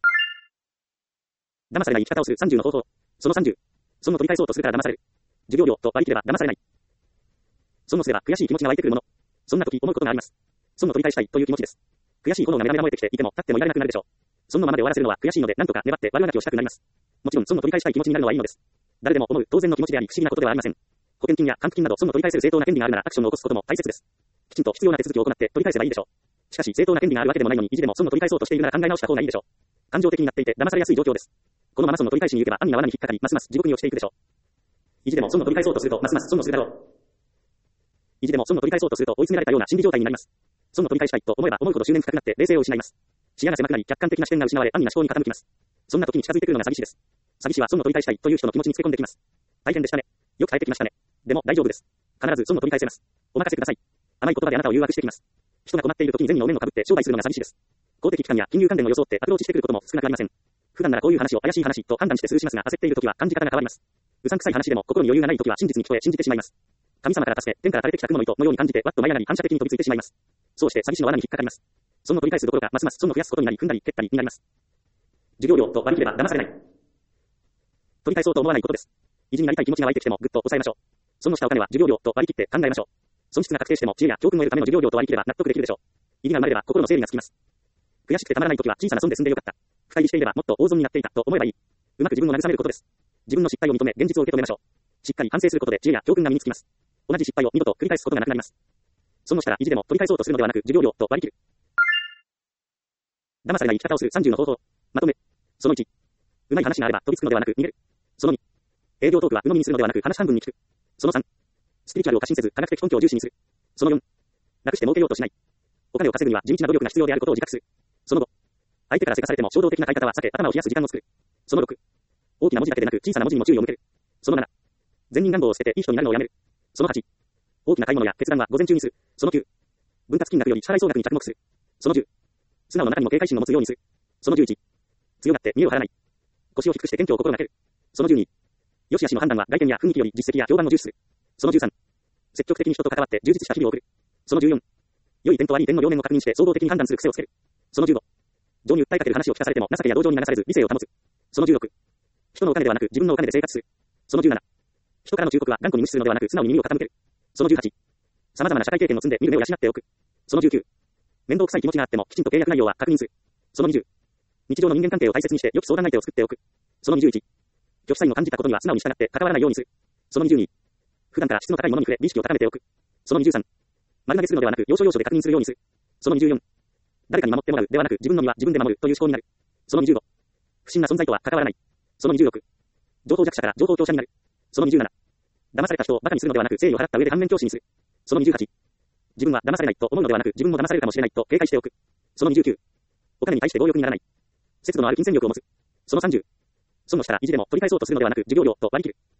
騙されない生き方をするさんじゅうの方法。そのさんじゅう。損を取り返そうとするから騙される。授業料と割り切れば騙されない。損をすれば悔しい気持ちが湧いてくるもの。そんな時思うことがあります。損を取り返したいという気持ちです。悔しい炎がメラメラ燃えてきていても立ってもいられなくなるでしょう。損のままで終わらせるのは悔しいので何とか粘って悪あがきをしたくなります。もちろん損を取り返したい気持ちになるのはいいのです。誰でも思う当然の気持ちであり不思議なことではありません。保険金や還付金など損を取り返せる正当な権利があるならアクションを起こすことも大切です。きちんと必要な手続きを行って取り返せばいいでしょう。しかし正当な権利があるわけでもないのに意地でも損を取り返そうとしているなら考え直した方がいいでしょう。感情的になっていて騙されやすい状況です。このまま損の取り返しに行けば安易な罠に引っかかりますます地獄に落ちていくでしょう。意地でも損を取り返そうとするとますます損をするだろう。意地でも損を取り返そうとすると追い詰められたような心理状態になります。損を取り返したいと思えば思うほど執念深くなって冷静を失います。視野が狭くなり客観的な視点が失われ安易な思考に傾きます。そんな時に近づいてくるのが詐欺師です。詐欺師は損を取り返したいという人の気持ちにつけ込んできます。大変でしたね。よく帰ってきましたね。でも大丈夫です。必ず損を取り返せます。お任せください。甘い言葉であなたを誘惑してきます。人が困っている時に銭のお面をかぶって商売するのが詐欺師です。公的機関や金融関連を装ってアプローチしてくることも少なくありません。普段ならこういう話を怪しい話と判断してスルーしますが、焦っている時は感じ方が変わります。うさんくさい話でも心に余裕がない時は真実に聞こえ信じてしまいます。神様から助け、天から垂れてきた雲の糸のように感じてわっと舞い上がり反射的に飛びついてしまいます。そうして詐欺師の罠に引っかかります。損を取り返すどころかますます損を増やすことになり踏んだり蹴ったりになります。授業料と割り切れば騙されない。取り返そうと思わないことです。意地になりたい気持ちが湧いてきてもぐっと抑えましょう。損をしたお金は授業料と割り切って考えましょう。損失が確定しても知恵や教訓を得るための授業料と割り切れば納得できるでしょう。意地が生まれれば心の整理がつきます。悔しくてたまらない時は小さな損で済んでよかった。深入りしていればもっと大損になっていたと思えばいい。うまく自分を慰めることです。自分の失敗を認め現実を受け止めましょう。しっかり反省することで知恵や教訓が身につきます。同じ失敗を二度と繰り返すことがなくなります。損をしたら意地でも取り返そうとするのではなく授業料と割り切る。騙されない生き方をするさんじゅうの方法。まとめ。そのいち。うまい話があれば飛びつくのではなく逃げる。そのに。営業トークは鵜呑みにするのではなく話半分に聞く。そのさん。スピリチュアルを過信せず科学的根拠を重視にする。そのよん。楽して儲けようとしない。お金を稼ぐには地道な努力が必要であることを自覚する。そのご。相手からせかされても衝動的な買い方は避け頭を冷やす時間を作る。そのろく。大きな文字だけでなく小さな文字にも注意を向ける。そのなな。善人願望を捨てていい人になるのをやめる。そのはち。大きな買い物や決断は午前中にする。そのきゅう。分割金額より支払い総額に着目する。そのじゅう。素直な中にも警戒心を持つようにする。そのじゅういち。強がって見栄を張らない。腰を低くして謙虚を心がける。そのじゅうに。良し悪しの判断は外見や雰囲気より実績や評判を重視する。そのじゅうさん。積極的に人と関わって充実した日々を送る。そのじゅうよん。良い点と悪い点の両面を確認して総合的に判断する癖をつける。そのじゅうご。情に訴えかける話を聞かされても情けや同情に流されず理性を保つ。そのじゅうろく。人のお金ではなく自分のお金で生活する。そのじゅうなな。人からの忠告は頑固に無視するのではなく素直に耳を傾ける。そのじゅうはち。様々な社会経験を積んで見る目を養っておく。そのじゅうきゅう。面倒くさい気持ちがあってもきちんと契約内容は確認する。そのにじゅう。日常の人間関係を大切にして良き相談相手を作っておく。そのにじゅういち。拒否サインを感じたことには素直に従って関わらないようにする。そのにじゅうに。普段から質の高いものに触れ美意識を高めておく。そのにじゅうさん。丸投げするのではなく要所要所で確認するようにする。そのにじゅうよん。誰かに守ってもらうではなく自分の身は自分で守るという思考になる。そのにじゅうご。不審な存在とは関わらない。そのにじゅうろく。情報弱者から情報強者になる。そのにじゅうなな。騙された人を馬鹿にするのではなく誠意を払った上で反面教師にする。そのにじゅうはち。自分は騙されないと思うのではなく自分も騙されるかもしれないと警戒しておく。そのにじゅうきゅう。お金に対して強欲にならない。 節度のある金銭力を持つ。そのさんじゅう。損をしたら意地でも取り返そうとするのではなく、授業料と割り切る。